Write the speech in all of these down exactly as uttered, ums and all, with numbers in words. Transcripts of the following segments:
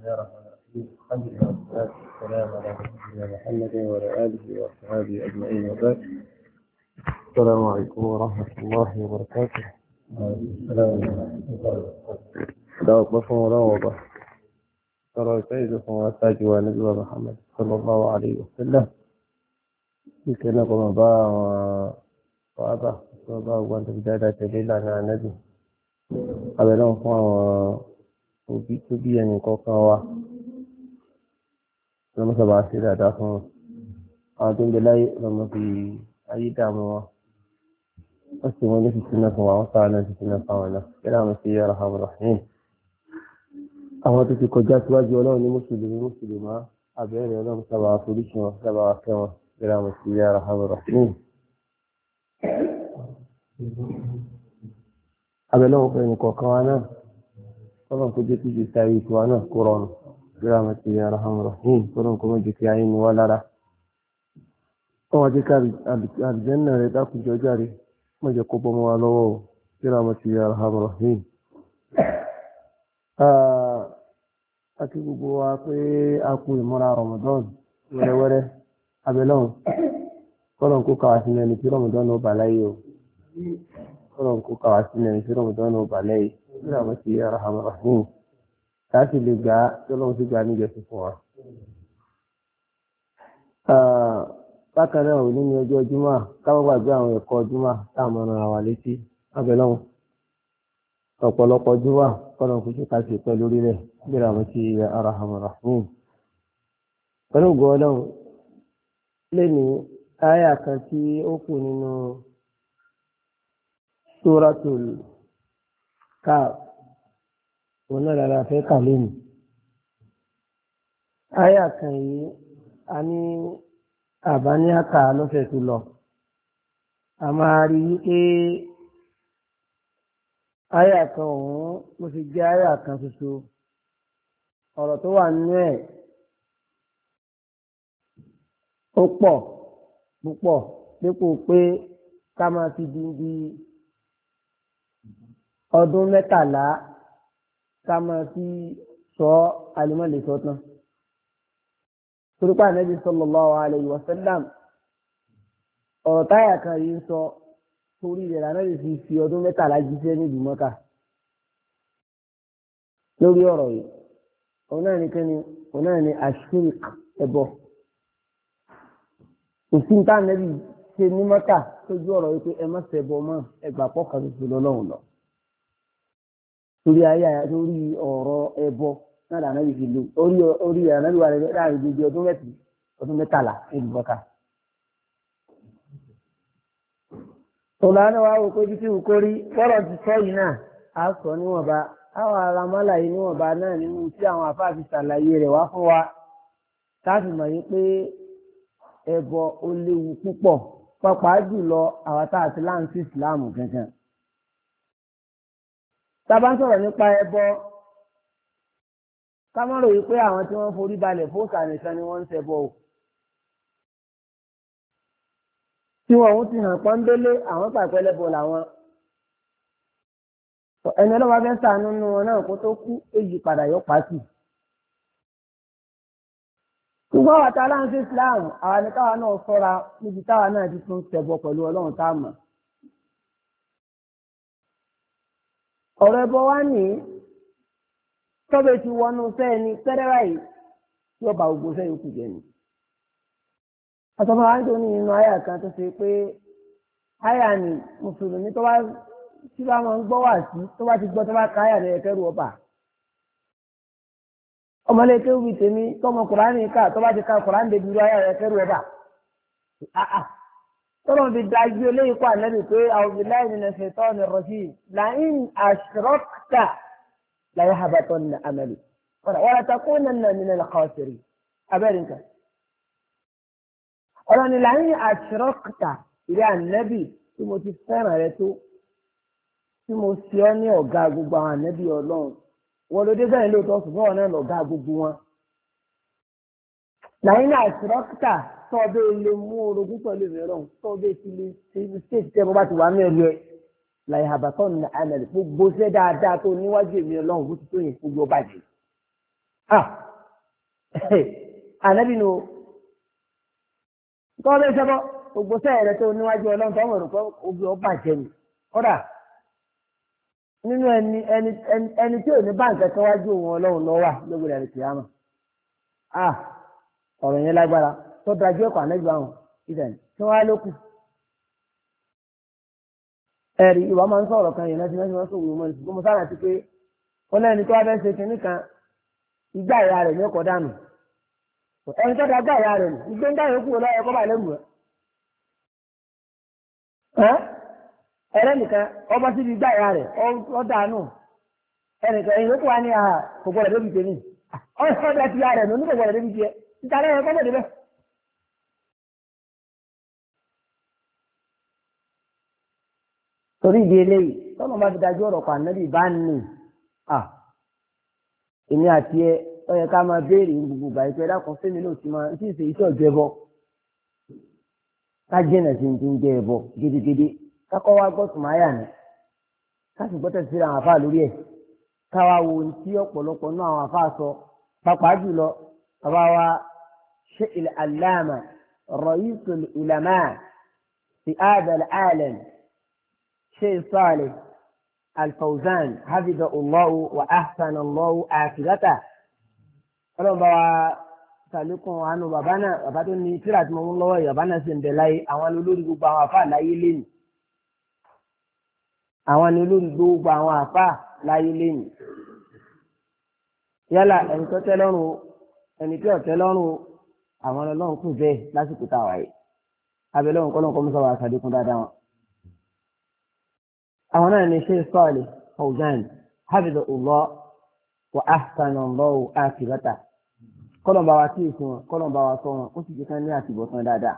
الله الرحمن الرحيم. الحمد لله والصلاة والسلام على سيدنا محمد وعلى آله وأصحابه أجمعين وبعد. السلام عليكم ورحمة الله وبركاته. السلام عليكم ورحمة الله. ترى سيدكم وأساج ونبي محمد صلى الله عليه وسلم يمكن قم با وأبا وأبا وأنت بداية دليل على النبي أبلغ òbí tó bí ẹnì kọ̀ọ̀kan wa lọ́mọ sábà ṣe dáadáa fún wọn àwọn tó ń bẹ láyé lọ́mọ fi ayé dààmú wọn wọ́n sì wọ́n ní fìtínà fún wa wọ́n sáà náà fìtínà fáwọn náà kí láwọn ṣe yára hàn rahim àwọn tó ti kọjá síwájú ọlọ́run ní mùsùlùmí mùsùlùmá àbẹ̀rẹ̀ ọlọ́run sábà foríṣi wọn sábà fẹ́ wọn kí láwọn ṣe yára hàn rahim àbẹ̀lẹ́ wọn fẹ́ ẹnì kọ̀ọ̀kan wa náà kọ́lọ́n kó jẹ́ kí ìgbésí ayé tiwa náà kó rọrùn gbéra wọn ti yára hàn rahim kọ́lọ́n kó má jẹ́ kí ayé ni wá lára kọ́wọ́n jẹ́ kí àlùjánnà rẹ̀ dákúnjọ járe má jẹ́ kó bọ́ mọ́ wa lọ́wọ́ o gbéra wọn ti yára hàn rahim. àti gbogbo wa pé a kú ìmúra Ramadan wẹ́rẹ́wẹ́rẹ́ abẹ́lọ́hùn kọ́lọ́n kó kàwá sí ẹni tí Ramadan ó bà láyé o kọ́lọ́n kó kàwá sí ẹni tí Ramadan ó bà láyé ìlànà sí arahama rahim láti lè gbà tọ́lọ́run sí gbà níjọsìn fún wa. bákan náà ò ní ní ọjọ́ júmọ́ káwọn gbàgbé àwọn ẹ̀kọ́ júmọ́ táwọn ọmọ wa létí abẹ́lọ́hùn ọ̀pọ̀lọpọ̀ júmọ́ kọ́nà kò ṣe ká ṣe pẹ́ lórí rẹ̀ ìlànà sí arahama rahim. pẹ̀lú ògo Ọlọ́run lẹ́nu àyà kan tí ó kù nínú suratul Káf òun náà lára fẹ́ kà lónìí. Àyà kan yìí a ní àbá ní àkà lọ́sẹ̀ tó lọ. A máa rí wípé àyà kan òun mo fi jẹ́ àyà kan ṣoṣo. Ọ̀rọ̀ tó wà nínú ẹ̀ ó pọ̀ púpọ̀ dípò pé ká máa fi dín bí ọdún mẹ́tàlá ká máa fi sọ alimọ́lẹ̀ sọ tán. Torípa Ànábì sallallahu alayhi wa sallam ọ̀rọ̀ táyà kan yìí ń sọ torí rẹ̀ Ànábì fi fi ọdún mẹ́tàlá jíṣẹ́ ní ìlú Mọ́kà. Lórí ọ̀rọ̀ yìí, òun náà ní kíni, òun náà ní àṣírík ẹbọ. Òfin tá Ànábì ṣe ní Mọ́kà tójú ọ̀rọ̀ yìí pé ẹ má ṣẹbọ mọ́ ẹgbà pọ̀ kan tuntun lọ́lọ́run lọ. Torí ayé lórí ọ̀rọ̀ ẹbọ náà lànà yìí fi lò orí orí ànábì wà láàrin gbogbo ọdún mẹ́tì ọdún mẹ́tàlá nílùú Mọ́kà. Tòlánà wa wò pé bí tí wò kórí fọ́rọ̀ ti sọ yìí náà á sọ níwọ̀nba àwọn aramọ́là yìí níwọ̀nba náà nínú tí àwọn afáàfin ṣàlàyé rẹ̀ wá fún wa káàfin mọ̀ yìí pé ẹbọ ó léwu púpọ̀ pàápàá jùlọ àwọn tá a ti láǹtí ìsìláàmù gangan. Tábà ń sọ̀rọ̀ nípa ẹbọ ká má ròyìn pé àwọn tí wọ́n forí balẹ̀ fóòsà nìkan ni wọ́n ń ṣẹbọ o. Tí wọn òun ti hàn pọ́ńdélé àwọn pàpẹ́lẹ́bọ làwọn. Ẹni ọlọ́wọ́ fẹ́ sànú nínú wọn náà kó tó kú èyí padà yọ pàṣì. Ṣùgbọ́n àwọn tá a láǹṣe Islam àwọn ni káwa náà sọ́ra níbi táwa náà ti tún ṣẹbọ pẹ̀lú Ọlọ́run tá a mọ̀. Ọ̀rọ̀ ẹbọ wá ní tọ́bẹ̀ ti wọnú sẹ́ẹ̀ni tẹ́rẹ́rà yìí tí ọba ògbó sẹ́yìn kù jẹ́ ni. Àtọ́fà wá ń tó ní inú àyà kan tó ṣe pé àyà ni mùsùlùmí tó bá tí bá máa ń gbọ́ wà sí tó bá ti gbọ́ tó bá ka àyà rẹ̀ kẹ́rù ọba. Ọmọlẹ́kẹ́ wí tèmi tọmọ Kùránì ká tó bá ti ka Kùránì débi irú àyà rẹ̀ kẹ́rù ọba. Tọ́lọ́ fi dájú eléyìí kó ànábì pé a'udhu billahi minash shaitani rrajim la'in ashrakta la yahbatanna 'amaluka wa la takunanna minal khasirin. Abẹ́rẹ́ nǹkan. Ọ̀rọ̀ ni la'in ashrakta ìrẹ́ ànábì tí mo ti fẹ́ràn rẹ tó tí mo ṣe ọ́ ní ọ̀gá gbogbo àwọn ànábì Ọlọ́run. Wọ́n ló dé sẹ́yìn lóòótọ́ ṣùgbọ́n wọn náà lọ̀gá gbogbo wọn. La'in ashrakta tọ́ọ̀bẹ ilé mú orogún pẹ̀lú ìrọ̀rùn tọ́ọ̀bẹ ìfilé ṣéèṣì tẹ́ bọ́ bá ti wà ní ẹ̀rọ ẹ̀ láì àbàtọ́ ní àmàlẹ̀ gbogbo ṣẹ́ dáadáa tó níwájú èmi Ọlọ́run bó ti tó yẹn gbogbo ọba jù. ànábì nù kọ́ bẹ́ẹ̀ sẹ́bọ̀ gbogbo sẹ́yìn rẹ tó níwájú ọlọ́run tó ń rò pé obi ọba jẹ ni kódà nínú ẹni ẹni ẹni tí ò ní báǹkì ẹ̀kọ́ wájú òun ọlọ́run lọ́wọ́ lóògbé rẹ̀ kìámà ah ọ̀rọ̀ yẹn lágbára tó dájú ẹ̀kọ́ ànábì àwọn ìdẹ̀ni tí wọ́n á lókù ẹ̀rí ìwà máa ń sọ̀rọ̀ kan yẹn láti láti máa ń sọ̀rọ̀ mọ́ ìsìnkú mo sára ti pé wọ́n lẹ́ni tó wá fẹ́ ṣe kinní kan igbá ìyá rẹ̀ ní ọkọ̀ dànù ẹni tó dágbà ìyá rẹ̀ ìgbé ń dáyọ̀ kúrò lọ́yọ̀ kọ́ bà lẹ́mù ẹ́ ẹ̀rẹ́ nìkan ọba síbi igbá ìyá rẹ̀ ọ dànù ẹnìkan ẹ̀yìn lókù wá ní àhà kò gbọdọ̀ débi tèmi ọ̀dà ti ìyá rẹ̀ ní kò gbọdọ̀ débi tiẹ̀ níta lẹ́yìn kọ́ bọ̀ torí ìdí eléyìí tọ́nà bá fi dájú ọ̀rọ̀ pa ànábì bá nì à èmi àti ẹ ọ yẹ ká máa béèrè gbogbo ìgbà yìí pé dákun fẹ́mi náà ti máa ń tí ì ṣe iṣẹ́ ọ̀jọ́ ẹbọ ká jẹ́nà sí ti ń jẹ ẹbọ gidigidi kákọ́ wá gbọ́ sùmáyà ni ká sì gbọ́tẹ̀ sí àwọn àfáà lórí ẹ̀ káwá wo ohun tí ọ̀pọ̀lọpọ̀ náà àwọn àfáà sọ pàápàá jùlọ bàbá wa ṣe ilẹ̀ aláàmà ra'isul ulama fi hadha al-alam شيخ صالح الفوزان حفظه الله وأحسن الله آخرته ọlọ́run bá wa sàlékún àánú bàbá náà bàbá tó ní tíra tí mo mú lọ́wọ́ bàbá náà sì ń bẹ láyé àwọn olórí gbogbo àwọn àfáà láyé lẹ́nu àwọn olórí gbogbo àwọn àfáà láyé lẹ́nu yálà ẹni tó tẹ́ lọ́rùn o ẹni tí ò tẹ́ lọ́rùn o àwọn ọlọ́run kù bẹ́ẹ̀ lásìkò táwa yìí abẹ́lẹ́wọ̀n kọ́lọ́n kọ́ mọ́sá wa sàlékún dáadáa wọn. àwọn náà ní Sheikh Salih Fawzan hafidhahullah wa ahsana Allahu akhirata kọ́lọ̀ bá wa sí ìsìn wọn kọ́lọ̀ bá wa sọ wọn ó sì jẹ́ ká ní àtìbọ̀tán dáadáa.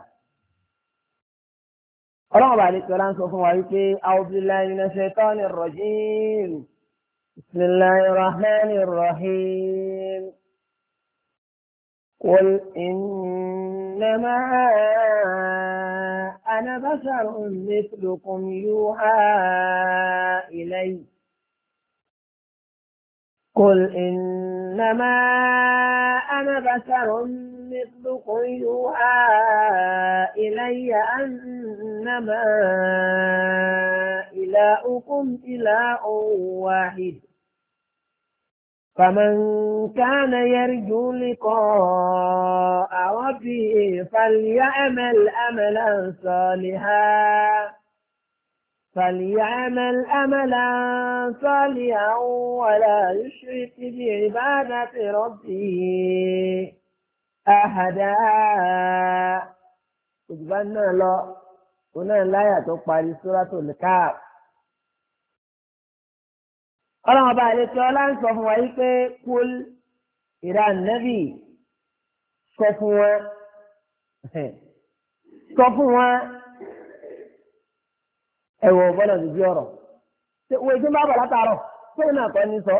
ọlọ́run bá lè sọ láǹsọ fún wa wípé a'udhu billahi minash shaitanir rajim bismillahir rahmanir rahim qul innama ana basharun mithlukum yuha ilayya قل إنما أنا بشر مثلكم يوحى إلي أنما إلهكم إله واحد فمن كان يرجو لقاء ربه فليعمل عملا صالحا فليعمل أملا صالحا ولا يشرك بعبادة ربه أحدا. Òjìbánná lọ, òun náà láyà tó parí Suratul Kahf. Ọlọ́run ọba àlejò ọlá ń sọ fún wa yí pé kúl ìrà nẹ́bì sọ fún wọn. Sọ fún wọn. Ẹ̀wọ̀n bọ́lá ti di ọ̀rọ̀ ṣé wo ìdí máa bọ̀ látàárọ̀ ṣé òun náà kọ́ ní sọ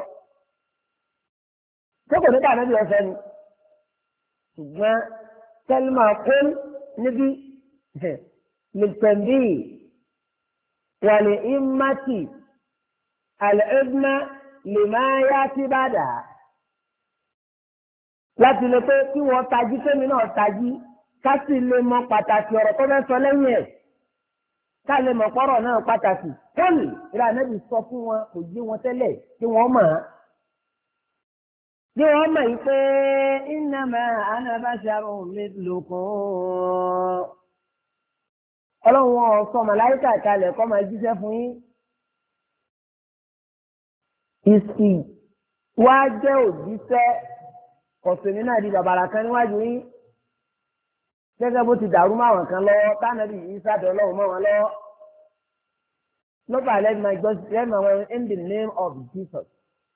ṣé kò ní ká níbi ọ̀sẹ̀ ni ṣùgbọ́n tẹ́lẹ̀mà kún níbi lìtẹ̀mbì wàlẹ̀ ìmátì àlẹ́ẹ̀gbẹ́ lè máa yá sí bàdà láti lè pé kí wọ́n tají kémi náà tají ká sì lè mọ pàtàkì ọ̀rọ̀ tó fẹ́ sọ lẹ́yìn ẹ̀. ká lè mọ̀ pọ́rọ̀ náà pàtàkì kọ́ọ̀lì ìlà nẹ́bí sọ fún wọn kò yé wọn tẹ́lẹ̀ kí wọ́n mọ̀ ọ́n. bí wọ́n mọ̀ yìí pé innama ana basharun mithlukum. ọlọ́run wọn sọ màláíkà kalẹ̀ kọ́ máa jíṣẹ́ fún yín. ìsì wá jẹ́ òjíṣẹ́ ọ̀sẹ̀ nínú àdìgbà bàrà kan níwájú yín. gẹ́gẹ́ bó ti dàrú mọ́ àwọn kan lọ́wọ́ tánàbí yìí sábẹ́ ọlọ́run mọ́ wọn lọ́wọ́. Lọ́pàá let my God let my word in the name of Jesus.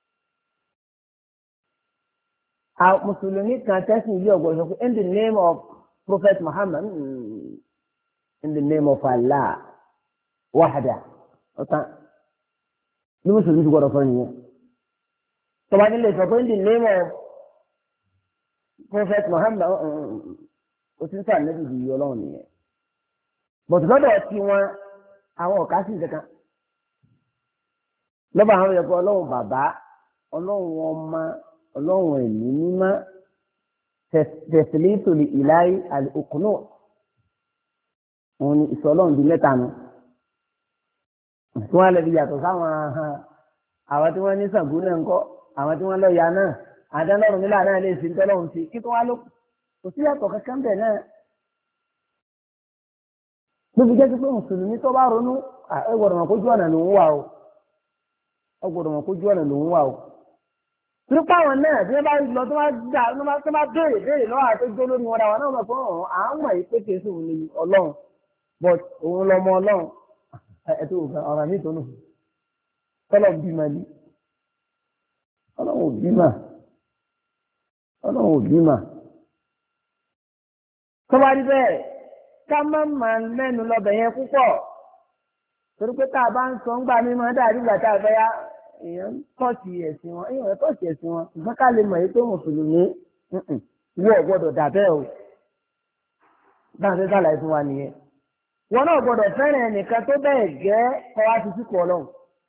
Àwọn Mùsùlùmí kan tẹ́sí ìlú ọ̀gbọ̀n sọ pé in the name of Prophet Muhammad in the name of Allah wahda ọ̀tá ní Mùsùlùmí ti gbọ́dọ̀ sọ nìyẹn. Tọ́ba nílé sọ pé in the name of Prophet Muhammad ó ti ń sọ ànábì yìí ọlọ́run nìyẹn. Bọ̀dù lọ́dọ̀ tí wọn àwọn ọ̀ká sì kankan. Lọ́ba àwọn ẹ̀kọ́ ọlọ́run bàbá ọlọ́run ọmọ ọlọ́run ẹ̀mí mímọ́ tẹ̀sílítò ìláyé àlùkùnú òun ni ìsọlọ́run di mẹ́ta nù. tí wọ́n lè fi yàtọ̀ sáwọn àwọn tí wọ́n ní Ṣàngó náà ń kọ́ àwọn tí wọ́n lọ ya náà àdánlọ́run nílà náà lè fi tọ́lọ́run sí kí tó wá ló kò sí yàtọ̀ kankan bẹ̀ náà. níbi jẹ́ sí pé mùsùlùmí tó bá ronú ẹ gbọ́dọ̀ mọ̀ kójú ọ̀nà ló ń wà o ẹ gbọ́dọ̀ mọ̀ kójú ọ̀nà ló ń wà o. nípa àwọn náà tí wọ́n bá lọ tó bá dà tó bá béèrè béèrè lọ́wọ́ àtẹ́jọ́ lórí wọn dáwọn náà mọ̀ fún ọ̀hún àwọn mọ̀ yìí pé kèésì òun ni ọlọ́run but òun lọmọ ọlọ́run ẹ̀ tó ọ̀rọ̀ mi tó nù tọ́lọ̀ bímọ ni ọlọ́run ò bímọ ọlọ́run ò bímọ. tó bá rí bẹ́ẹ̀ ká má máa mẹ́nu lọ́bẹ̀ yẹn púpọ̀ torí pé tá a bá ń sọ ń gbà mí máa dàbí ìgbà tá a fẹ́ yá èèyàn tọ́ọ̀tì ẹ̀sìn wọn èèyàn tọ́ọ̀tì ẹ̀sìn wọn ṣùgbọ́n ká lè mọ̀ yìí pé mùsùlùmí wọ́n gbọ́dọ̀ dà bẹ́ẹ̀ o bá a fẹ́ sàlàyé fún wa nìyẹn wọn náà gbọ́dọ̀ fẹ́ràn ẹnìkan tó bẹ́ẹ̀ gẹ́ kọ́ wá ti sípò ọlọ́run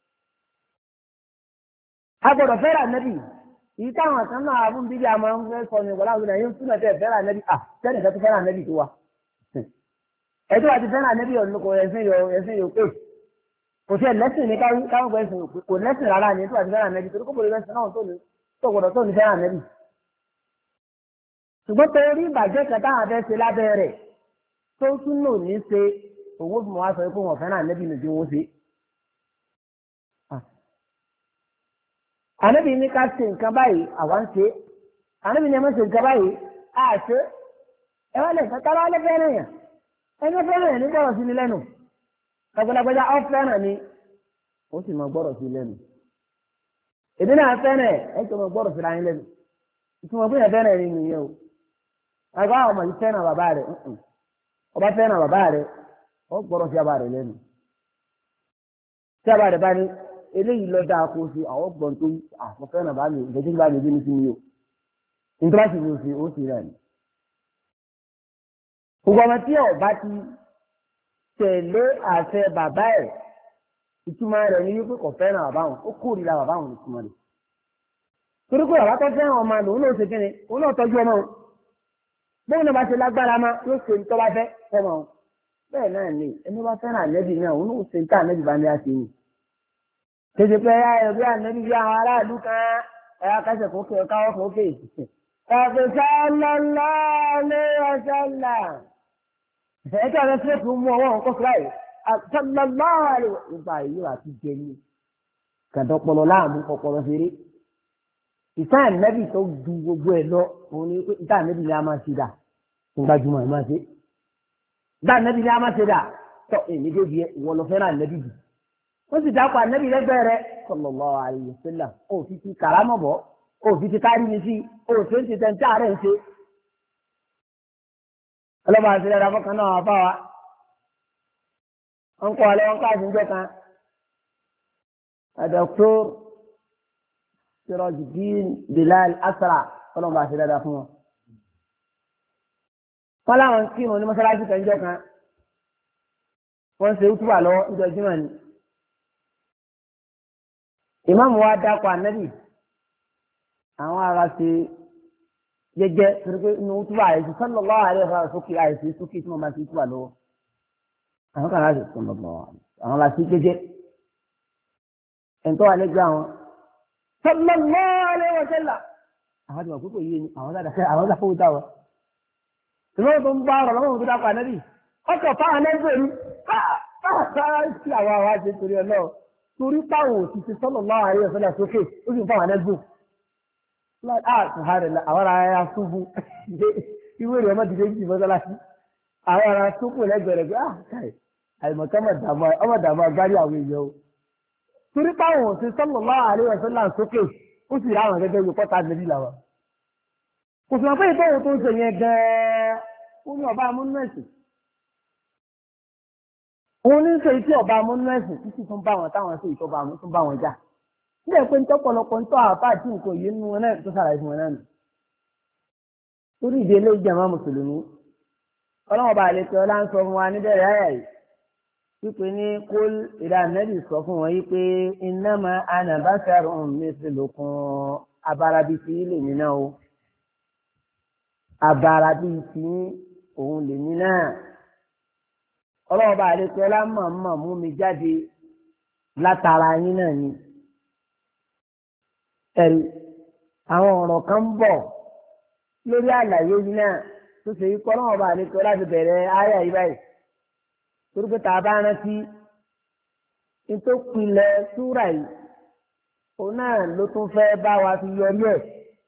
a gbọ́dọ̀ fẹ́ràn ànábì èyí táwọn kan náà abúlé bíbí àmọ́ ń fẹ́ sọ ní ìwọlá òun náà yóò túnbọ̀ tẹ́ fẹ́ràn ànábì à sẹ́nìkan tó fẹ́ràn ànábì tó wa ẹjọ́ àti fẹ́ràn ànábì ọ̀nà kò ẹ̀sìn yóò ẹ̀sìn yóò pé kò sí ẹ̀lẹ́sìn ní káwọn kò ẹ̀sìn kò lẹ́sìn rárá ní tó àti fẹ́ràn ànábì torí kò bọ̀lẹ̀ lẹ́sìn náà tó ní tó gbọ́dọ̀ tó ní fẹ́ràn ànábì ṣùgbọ́n torí ìbàjẹ́ kẹta àwọn afẹ́ ṣe lábẹ́ rẹ̀ tó tún lò ní ṣe owó fún wa sọ pé wọn fẹ́ràn ànábì nìjú wọn ṣe. ànábì ní ká ṣe nǹkan báyìí àwa ń ṣe ànábì ní ẹ má ṣe nǹkan báyìí á ṣe ẹ wá lè fẹ́ ká wá lè fẹ́ràn yàn ẹni fẹ́ràn yàn ní gbọ́dọ̀ sí ni lẹ́nu ẹgbẹ́lágbẹ́já ọ fẹ́ràn ni ó sì máa gbọ́dọ̀ sí lẹ́nu èdè náà fẹ́ràn ẹ ẹ tó máa gbọ́dọ̀ sí ra yín lẹ́nu ìtumọ̀ fún yẹn fẹ́ràn ẹni nìyẹn o àgbà àwọn ọmọ yìí fẹ́ràn bàbá rẹ̀ ọba fẹ́ràn bàbá rẹ̀ ọ gbọ́dọ̀ sí bàbá rẹ̀ lẹ́nu tí bàbá rẹ̀ bá ní eléyìí lọ dáa kó sí àwọn gbọ̀n tó àfọ fẹ́ràn bá mi ìgbẹ́jú bá mi bí mi sí mi o nítorí àti mi ò sí ó sì rẹ̀ ni. gbogbo ọmọ tí ọba ti tẹ̀lé àṣẹ bàbá ẹ̀ ìtumọ̀ rẹ̀ ní wípé kò fẹ́ràn bàbá wọn ó kórìíra bàbá wọn ìtumọ̀ rẹ̀. torí pé bàbá tó fẹ́ràn ọmọ lòun náà ṣe kí ni òun náà tọ́jú ọmọ wọn bóun náà bá ṣe lágbára máa yóò ṣe tó bá fẹ́ fẹ́ràn wọn bẹ́ẹ̀ náà ni ẹni bá fẹ́ràn ànẹ́bì náà òun náà ṣe ń tà ànẹ́bì bá ní àṣẹ yìí. Tètè pé ẹ̀yà ẹ̀rí ànẹ́bí bí àwọn aráàlú kan ẹ̀yà kásẹ̀ kókè káwọ́ kókè. Ẹ̀fẹ̀ sálálá lé ọ̀sálà. Ẹ̀jẹ̀ rẹ̀ ṣe fún mú ọwọ́ nǹkan fúláì. Sálálá rẹ̀ nípa èyí àti jẹni. Kàdọ́pọ̀lọ́ láàmú ọpọlọ ṣeré. Ìtàn ànẹ́bí tó ju gbogbo ẹ̀ lọ, òun ni pé ìtàn ànẹ́bí ni a máa ṣe dà. Ń gbajúmọ̀ ẹ̀ máa ṣe. Ìtàn ànẹ́bí ni a máa ṣe dà. Tọ́ èmi dé bí ìwọ lọ fẹ́ràn ànẹ́bí jù. Wọ́n sì dákọ̀ ànábì lẹ́gbẹ̀ẹ́ rẹ̀ sallallahu alaihi wasallam kó o fi ti kàrámọ̀ bọ̀ kó o fi ti kárí mi sí kó o fi ti tẹ̀ ń tí àárẹ̀ ń ṣe. ọlọ́ba àti ẹ̀rọ afọ́kan náà wà fáwa wọ́n kọ́ ọlẹ́ wọn káàdì ńjọ́ kan Dr. Sirajuddin Bilal Asra ọlọ́ba àti ẹ̀rọ fún wọn. wọ́n láwọn kí wọn ní mọ́sálásí kan ńjọ́ kan wọ́n ṣe útúbà lọ́wọ́ ńjọ́ Jímọ̀ ni. ìmáàmù wa dákọ̀ ànábì àwọn ará ṣe jẹ́jẹ́ torí pé inú túbọ̀ àìsí sallallahu alaihi wasallam sókè àìsí sókè tí wọ́n bá ti túbọ̀ lọ́wọ́ àwọn kan láti sallallahu àwọn láti jẹ́jẹ́ ẹ̀ńtọ́ àlejò àwọn sallallahu alaihi wasallam àwọn àti àkókò yìí ni àwọn dáadáa àwọn dáadáa fowó táwọn ìmọ̀ tó ń bá ọ̀rọ̀ lọ́wọ́ tó dákọ̀ ànábì ọkọ̀ fáwọn ẹgbẹ̀rún sí àwọn àwọn àti torí ọlọ́ọ̀ torí táwọn òṣìṣẹ́ sallallahu alaihi wasallam sókè ó sì ń fáwọn ẹgbẹ̀rún àwọn ará ya ṣubú ìwé rẹ̀ ọmọ dìde jù mọ́sálásí àwọn ará ṣubú lẹ́gbẹ̀rẹ̀ pé ah káì àìmọ̀ká ọmọ dàmú agbárí àwọn èèyàn o torí táwọn òṣìṣẹ́ sallallahu alaihi wasallam sókè ó sì rá àwọn gẹ́gẹ́ bí pọ́tà níbí làwọn kò sì mọ̀ pé ìtọ́wò tó ń ṣe yẹn gan-an ó ní ọba amúnúẹ̀sìn òun ní ṣe tí ọba amúnúẹ̀sìn títí tún bá wọn táwọn ṣe ìtọ́ba tún bá wọn jà nígbà pé nítorí ọ̀pọ̀lọpọ̀ nítorí àpá àti nǹkan yìí nínú wọn náà tó ṣàlàyé fún wọn náà nù torí ìdí eléyìí jẹ́ àwọn mùsùlùmí ọlọ́wọ́n bá lè tẹ́ ọ láń sọ fún wa níbẹ̀rẹ̀ ayà yìí wípé ní kó ìdánilẹ́bì sọ fún wọn yìí pé innama ana basharun mislukum abarabi sí ilé mi náà o abara bíi ti òun lèmi náà ọlọ́ọ̀bá àdékọ́ ọlá mọ̀ọ́mọ̀ mú mi jáde látara yín náà ni ẹ̀rí àwọn ọ̀rọ̀ kan ń bọ̀ lórí àlàyé yìí náà tó ṣe yí kọ́ ọlọ́ọ̀bá àdékọ́ láti bẹ̀rẹ̀ áyà yìí báyìí torí pé tá a bá rántí nítòpinlẹ̀ súrà yìí òun náà ló tún fẹ́ bá wa fi yọrí ẹ̀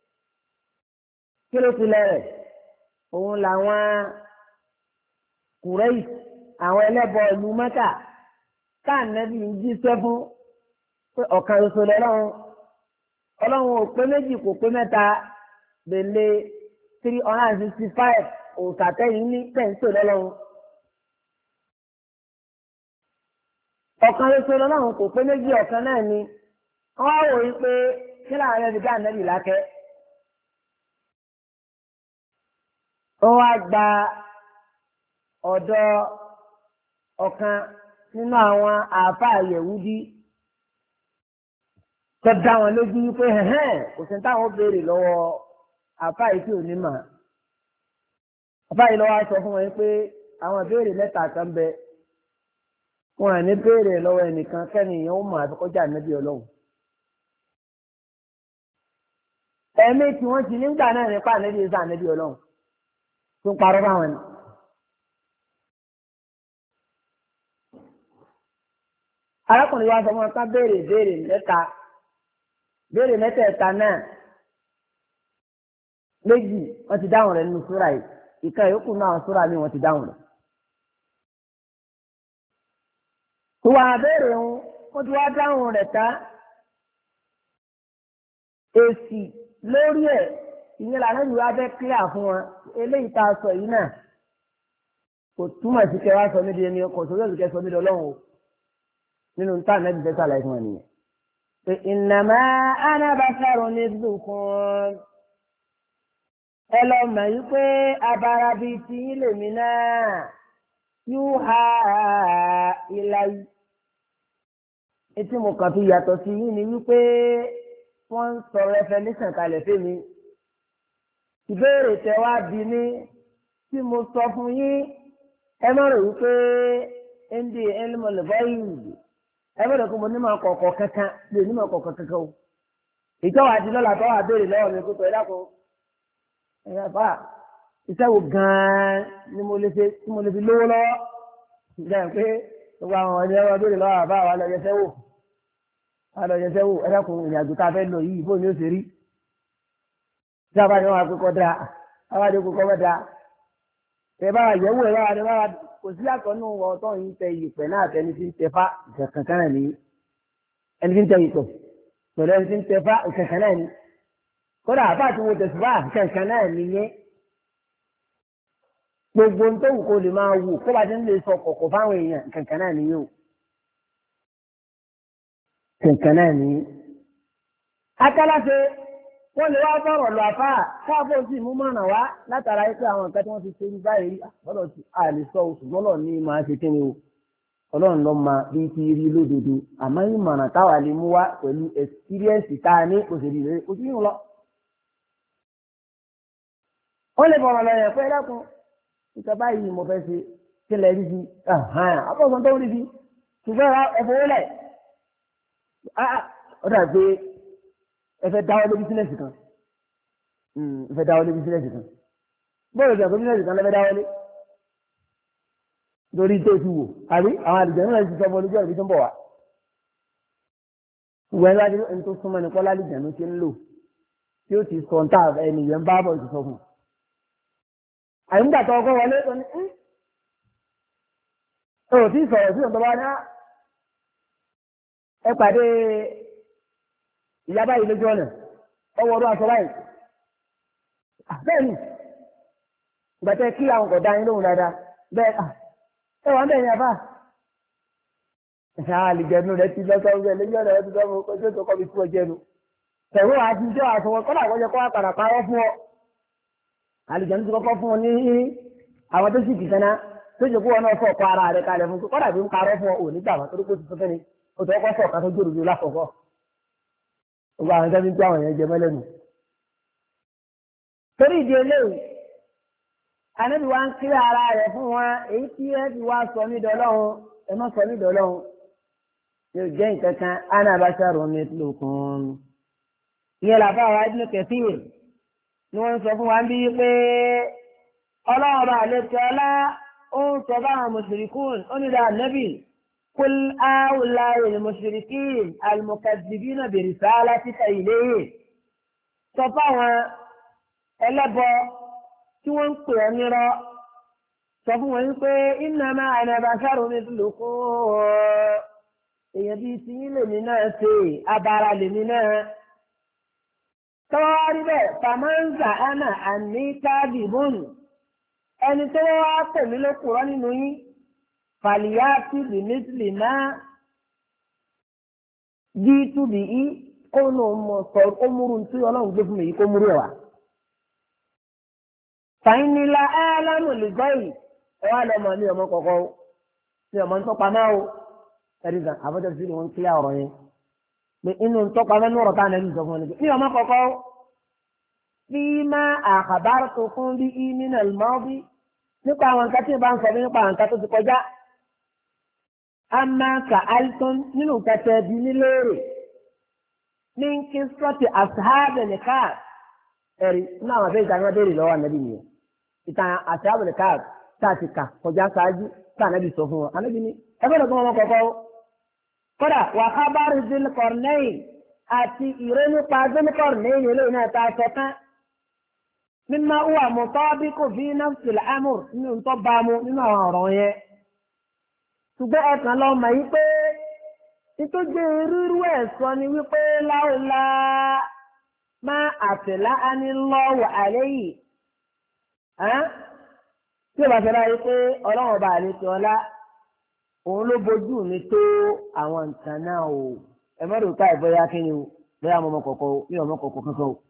kí ló pinlẹ̀ rẹ̀ òun làwọn kùrẹ́ì àwọn ẹlẹ́bọ ìlú mẹ́kà káànẹ́bí ń jíṣẹ́ fún pé ọ̀kan ṣoṣo lọ́lọ́run ọlọ́run ò pé méjì kò pé mẹ́ta bèlè three hundred and sixty five òòsàtẹ́yìn ní tẹ̀ǹtò lọ́lọ́run ọ̀kan ṣoṣo lọ́lọ́run kò pé méjì ọ̀kan náà ni wọ́n wò ó pé kí láàrin ẹbí káànẹ́bí lákẹ́ wọ́n wá gba ọ̀dọ̀ ọ̀kan nínú àwọn àáfàá Yẹ̀húdí tó dá wọn lójú wípé hẹ́hẹ́n kò sí táwọn béèrè lọ́wọ́ àáfàá yìí tí ò ní mà àáfàá yìí lọ́wọ́ sọ fún wọn pé àwọn ìbéèrè mẹ́ta kan bẹ wọn à ní béèrè lọ́wọ́ ẹnìkan kẹ́nìyàn ó mọ̀ àfikọ́jà níbi ọlọ́run ẹ̀mí tí wọ́n ti nígbà náà nípa níbi ìsà níbi ọlọ́run tó ń parọ́ báwọn ni. arákùnrin wa sọ fún ká béèrè béèrè mẹ́ta béèrè mẹ́tẹ̀ẹ̀ta náà méjì wọ́n ti dáhùn rẹ̀ nínú súrà yìí ìka ìyókù náà súrà mi wọ́n ti dáhùn rẹ̀. ìwà àbẹ̀rẹ̀ wọn wọ́n ti wá dáhùn rẹ̀ tá èsì lórí ẹ̀ ìyẹn làwọn ìlú abẹ́ kílíà fún wọn eléyìí tá a sọ yìí náà kò túmọ̀ sí kẹwàá sọ mí di ẹni ọkọ̀ sórí òsìkẹ́ sọ mí di ọlọ́run o nínú tá a nẹ́bi fẹ́ sàlàyé fún ẹ nìyẹn. pé innama ana basharun mithlukum ẹ lọ mọ̀ yí pé abara bíi ti yín lèmi náà yuha ilay etí mo kàn fi yàtọ̀ sí yín ni wípé wọ́n ń sọ rẹfẹlẹ́sàn kalẹ̀ fẹ́mi ìbéèrè tẹ wá bí ní tí mo sọ fún yín ẹ má rò wípé ndí ẹlẹ́mọ̀lẹ́bọ̀ yìí ẹ má rò pé mo ní máa kọ̀ọ̀kọ̀ kankan lè ní máa kọ̀ọ̀kọ̀ kankan o ìjọba àti lọ́la tó wà béèrè lọ́wọ́ mi kó tó ẹ dákun ẹ̀yà bá iṣẹ́ wo gan-an ni mo lè ṣe tí mo lè fi lówó lọ́wọ́ ìjà pé gbogbo àwọn ọ̀dẹ́ ẹ̀rọ béèrè lọ́wọ́ àbá wa lọ yẹsẹ́ wò wa lọ yẹsẹ́ wò ẹ dákun ìrìnàjò tá a fẹ́ lọ yìí bóyá ó ṣe rí tí a bá ní wọn àpékọ dáa àwọn àdékò kọ́ bẹ́ dáa ẹ bá wà yẹ̀wò ẹ bá wà ní bá wà kò sí àkọ́nù ọ̀tọ́ yìí tẹ ìpẹ́ náà tẹni tí ń tẹfá ìkẹ̀kẹ̀ náà ní ẹni tí ń tẹ ìpẹ́ pẹ̀lú ẹni tí ń tẹfá ìkẹ̀kẹ̀ náà ní kódà àbá àti wo tẹ̀síwá ìkẹ̀kẹ̀ náà ní yẹn gbogbo ń tó wù kó lè máa wù kó bá ti ń lè sọ kọ̀kọ̀ fáwọn èèyàn ìkẹ̀kẹ̀ náà ní yẹn o ìkẹ̀kẹ̀ náà ní akálàṣe wọ́n lè wá fọ̀rọ̀ lọ àfáà káàbọ̀ sí mú mọ̀nà wá látara pé àwọn nǹkan tí wọ́n ti ṣe ní báyìí ọlọ́run ti àlè sọ oṣù lọ́lọ́ ní máa ṣe kíni o ọlọ́run lọ́ máa bí ti rí lódodo àmọ́ ìmọ̀ràn táwa lè mú wá pẹ̀lú ẹ̀sìpírẹ́ǹsì tá a ní òṣèlú rẹ̀ ojú yìí lọ. wọ́n lè fọ̀rọ̀ lọ yẹn pé ẹlẹ́kùn nǹkan báyìí mo fẹ́ ṣe kí lẹ rí sí àbọ̀sán tó rí sí ṣùgbọ́n ẹ̀fọ́wọ́lẹ̀ ọ̀dà pé ẹ fẹ́ dáwọ́ lé bísínẹ́sì kan ẹ fẹ́ dáwọ́ lé bísínẹ́sì kan bóyá ìjọba bísínẹ́sì kan lẹ́fẹ́ dáwọ́ lé lórí tó ti wò àbí àwọn àlùjọ náà ti sọ ọmọ olójú ọ̀rọ̀ bí tó ń bọ̀ wá. ìwé ńlá ní ẹni tó súnmọ́ ní kọ́lá àlùjọ ló ti ń lò tí ó ti sọ ń tà ẹnìyẹn ń bá bọ̀ ti sọ fún un. àyíǹgbà tó ọkọ wọlé tó ní ẹ ò tí ì sọ̀rọ̀ sí ọ̀dọ́ wa ní ẹ pàdé ìyá báyìí lójú ọ̀nà ọwọ́ ọdún aṣọ báyìí bẹ́ẹ̀ni ìgbàtẹ́ kí àwọn kọ̀dá yín lóhùn dáadáa bẹ́ẹ̀ ẹ wà ń bẹ̀rẹ̀ àfà ẹ̀sà àlìjẹ̀nu rẹ̀ ti lọ́sọ̀ ọ̀gbẹ́ lójú ọ̀nà rẹ̀ ti sọ́mu ojú tó kọ́ mi fún ọjẹ́ nu ẹ̀rọ àti ìjọ àṣọwọ́ kọ́lá àkọ́jọ kọ́ àpàrà parọ́ fún ọ àlìjẹ̀nu ti kọ́kọ́ fún ọ ní àwọn tó sì kì sẹ́nà tó ṣe kó wọn náà fọ̀ kọ́ ara rẹ̀ kalẹ̀ fún kọ́lá bí ń parọ́ fún ọ ò ní gbàgbọ́ torí kó ti sọ fẹ́ni ó ti kọ́kọ́ fọ̀ ká tó jòrò lákọ̀ọ́kọ́ gbogbo àwọn ẹgbẹ́ tí àwọn èèyàn jẹ mẹ́lẹ́nu. torí ìdí eléyìí Ànábì wa ń kílẹ̀ ara rẹ̀ fún wọn èyí tí ẹ ti wá sọ mí dọ́lọ́hun ẹ má sọ mí dọ́lọ́hun yóò jẹ́ nǹkan kan ana basharun mithlukum. ìyẹn làbá wa Ibn Kathir ni wọ́n ń sọ fún wa bí pé ọlọ́run bá lè tẹ́ ọlá ó ń sọ báwọn mushrikun ó ní dá Ànábì qul ha'ula'i al-mushrikin al-mukaththibina bi risalatika ilayhi. sọ fáwọn ẹlẹ́bọ tí wọ́n ń pè ọ́ nírọ́ sọ fún wọn pé innama ana basharun mithlukum èèyàn bíi ti yín lèmi náà ṣe abara lèmi náà. tọ́wọ́ rí bẹ́ẹ̀ famanza ana àní kadhibun ẹni tó wá tẹ̀mí ló kúrọ́ nínú yín fàlìyàtì bìmísìlì náà bí túbì í kó nù mọ̀ sọ ó múru tí ọlọ́run gbé fún mi yìí kó múru ẹ̀ wá. fàyínnílá álámù lìgọ́yì ẹ wá lọ mọ ní ọmọ kọ̀ọ̀kọ́ ní ọmọ ń tọ́pa náà o ẹ̀rí gan àbọ̀dọ̀ sí ni wọ́n ń kílẹ̀ ọ̀rọ̀ yẹn pé inú ń tọ́pa náà ní ọ̀rọ̀ táwọn ẹni sọ fún wọn ní ọmọ kọ̀ọ̀kọ́ bí má àkàbárò tó fún bí í nínú ẹ̀lmọ́bí nípa àwọn nǹkan tí ìbá ń sọ nípa àwọn nǹkan tó ti kọjá ama ka alton nínú nǹkan tẹ bí níléèrè ní kí sọ́ọ̀tì àṣàbẹ̀ nìkan ẹ̀rí ní àwọn afẹ́ ìtàn béèrè lọ́wọ́ ànábì nìyẹn ìtàn àṣàbẹ̀ nìkan tá a ti kà kọjá ṣáájú tá ànábì sọ fún wọn ànábì ní ẹgbẹ́ lọ́gbọ́n wọn kọ̀ọ̀kọ́ kódà wà kábàárì Dhul-Qarnayn àti ìrẹ́ nípa Dhul-Qarnayn eléyìí náà tá a sọ tán mímá wà mutabiqu fi nafsil amr nínú tó bá mu nínú àwọn ọ̀rọ̀ yẹn ṣùgbọ́n ẹ̀kan lọ mọ̀ yí pé nítorí rírú ẹ̀ sọ ni wípé láwùlá máa àtẹ̀lá anilọ́wọ̀ àlẹ́ yìí tí ó bá fẹ́ láyé pé ọlọ́run ọba àlejò ọlá òun ló bójú mi tó àwọn nǹkan náà o ẹ mọ́ rò ká ìbọyá kí ni o bóyá mo mọ kọ̀kọ́ o mi ò mọ kọ̀kọ́ kankan o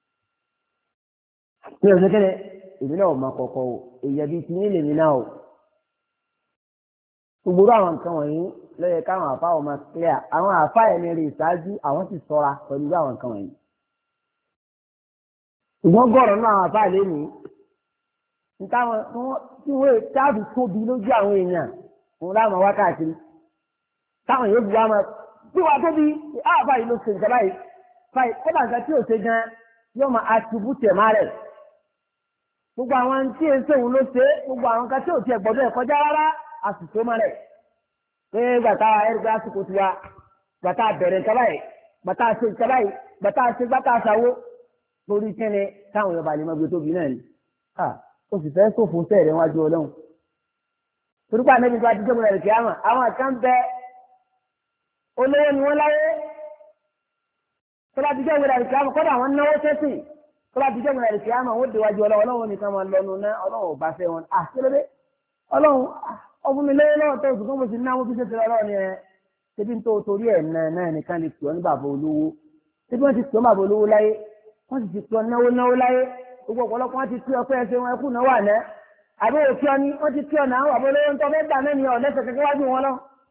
mi ò sẹ́kẹ̀lẹ̀ èmi náà ò mọ kọ̀kọ́ o èyí bíi ti ní lèmi náà o gbogbo àwọn nǹkan wọ̀nyí lọ́yẹ káwọn àfa ọmọ clear àwọn àfa ẹni rí ìṣáájú àwọn sì ṣọ́ra pẹ̀lú àwọn nǹkan wọ̀nyí ṣùgbọ́n gọ̀ọ̀rọ̀ náà àwọn àfa lẹ́nu nítawọn tí wọ́n táàbù tóbi lójú àwọn èèyàn òun láwọn wákàtí táwọn yóò bu wa máa bí wàá tóbi àfa yìí ló ṣe nǹkan báyìí báyìí kódà nǹkan tí ò ṣe gan yóò máa attribute ẹ̀ má rẹ̀ gbogbo àwọn tí èsè òun ló ṣe gbogbo àwọn nǹkan tí ò tiẹ̀ gbọ́dọ̀ ẹ̀ kọjá rárá àsìkò má rẹ̀ pé gbàtà ẹ̀rọ àsìkò tiwa gbàtà bẹ̀rẹ̀ nǹkan báyìí gbàtà ṣe nǹkan báyìí gbàtà ṣe gbàtà ṣàwó lórí kẹ́ni táwọn Yorùbá lè máa gbé tóbi náà ni ó sì fẹ́ sófin sẹ́ẹ̀rẹ̀ wájú Ọlọ́run torípa níbi tó a ti jẹ́ múlẹ̀ kí á mọ̀ àwọn kan bẹ olówó ni wọ́n láyé tó bá ti jẹ́ múlẹ̀ kí á mọ̀ kọ́dà àwọn náwó sẹ́sìn tó bá ti jẹ́ múlẹ̀ kí á mọ̀ wọ́n déwájú Ọlọ́run Ọlọ́run nìkan máa lọ́nu ná Ọlọ́run ò bá fẹ́ wọn àṣírí Ọlọ́run ọmọ mi lẹ́yìn lọ́wọ́ tó ṣùgbọ́n mo sì náwó fi ṣe ṣe Ọlọ́run yẹn ṣébí tó torí ẹ̀ náà náà nìkan lè pè ọ́ ní bàbá olówó ṣébí wọ́n ti pè ọ́ bàbá olówó láyé wọ́n sì ti pè ọ́ náwó náwó láyé gbogbo ọ̀pọ̀lọpọ̀ wọn ti pè ọ́ pé ẹsẹ̀ wọn ẹkú náwó àná àbí òkè ọ́ni wọ́n ti pè ọ́ náà bàbá olówó ń tọ́ fẹ́ gbà mẹ́ni ọ̀ lẹ́sẹ̀ kẹ́kẹ́ wájú wọn lọ.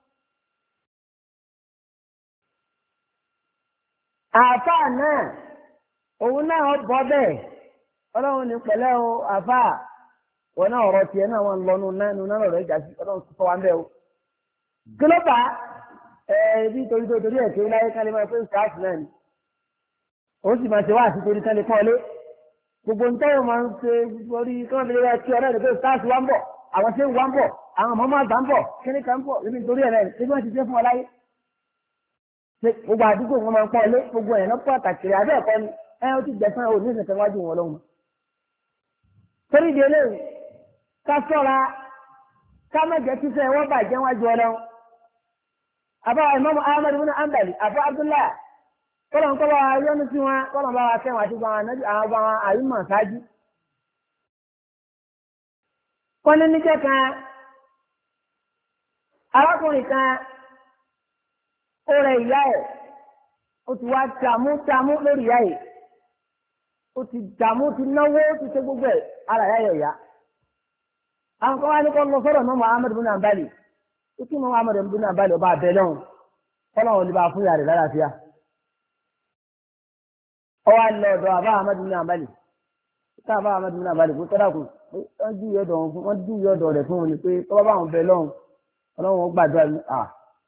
àáfàá náà òun náà bọ́ bẹ́ẹ̀ Ọlọ́run ní pẹ̀lẹ́ o àáfàá wọn náà ọ̀rọ̀ tiẹ̀ náà wọn lọ́nu náà nu náà lọ́rọ̀ ìjà sí Ọlọ́run tó fọ́ wa ń bẹ́ o. kí ló fà á ẹ bí torí tó torí ẹ̀ kí láyé kan lè máa fẹ́ sáàsì náà ni ó sì máa ṣe wá àti torí kan lè kọ́ ọ lé gbogbo nǹkan yóò máa ń ṣe orí kí wọ́n fi lè kí ọ̀rẹ́ rẹ̀ pé sáàsì wá ń bọ̀ àwọn tí ń wá ń bọ̀ àwọn ọmọ máa gbà ń bọ̀ kíní kan ń bọ̀ èmi torí ẹ̀ rẹ̀ ṣé bí wọ́n ti ṣe fún ọ láyé gbogbo àdúgbò wọn máa ń pọ̀ lé gbogbo ẹ̀ náà pàtàkì rẹ̀ abẹ́ ẹ̀kọ́ ni ẹ ó ti gbẹ̀sán ò ní ìsìnkẹ́ wájú wọn lọ́wọ́ torí ìdí eléyìí ká sọ́ra ká mẹ́jẹ tíṣẹ́ wọ́n bàjẹ́ wájú Ọlọ́run àbá Imam Ahmad ibn Hanbali àbá Abdullah kọ́lọ̀ ń kọ́lọ̀ ayọ́nu sí wọn kọ́lọ̀ bá wa kẹ́wọ̀n àti àwọn bá wọn àyímọ̀ ṣáájú. wọ́n ní níjẹ́ kan arákùnrin kan ó rẹ ìyá ẹ̀ ó ti wá tàmú tàmú lórí ìyá ẹ̀ ó ti tàmú ti náwó ó ti ṣe gbogbo ẹ̀ ara ìyá ẹ̀ yá. àwọn kan wá ní kọ́ lọ sọ́dọ̀ Imam Ahmad ibn Hanbali ó kí Imam Ahmad ibn Hanbali ọba àbẹ̀ lọ́hùn kọ́lọ̀ wọn lè bá fún ìyá rẹ̀ lálàáfíà. ọwọ́ àlọ́ ọ̀dọ̀ àbá Ahmad ibn Hanbali káfá amadu náà balẹ̀ fún tọ́lá kùn wọ́n dú yọ̀dọ̀ wọn fún wọ́n dú yọ̀dọ̀ rẹ̀ fún wọn ni pé tọ́wọ́ bá wọn bẹ lọ́hùn ọlọ́run gbàdúrà ní à.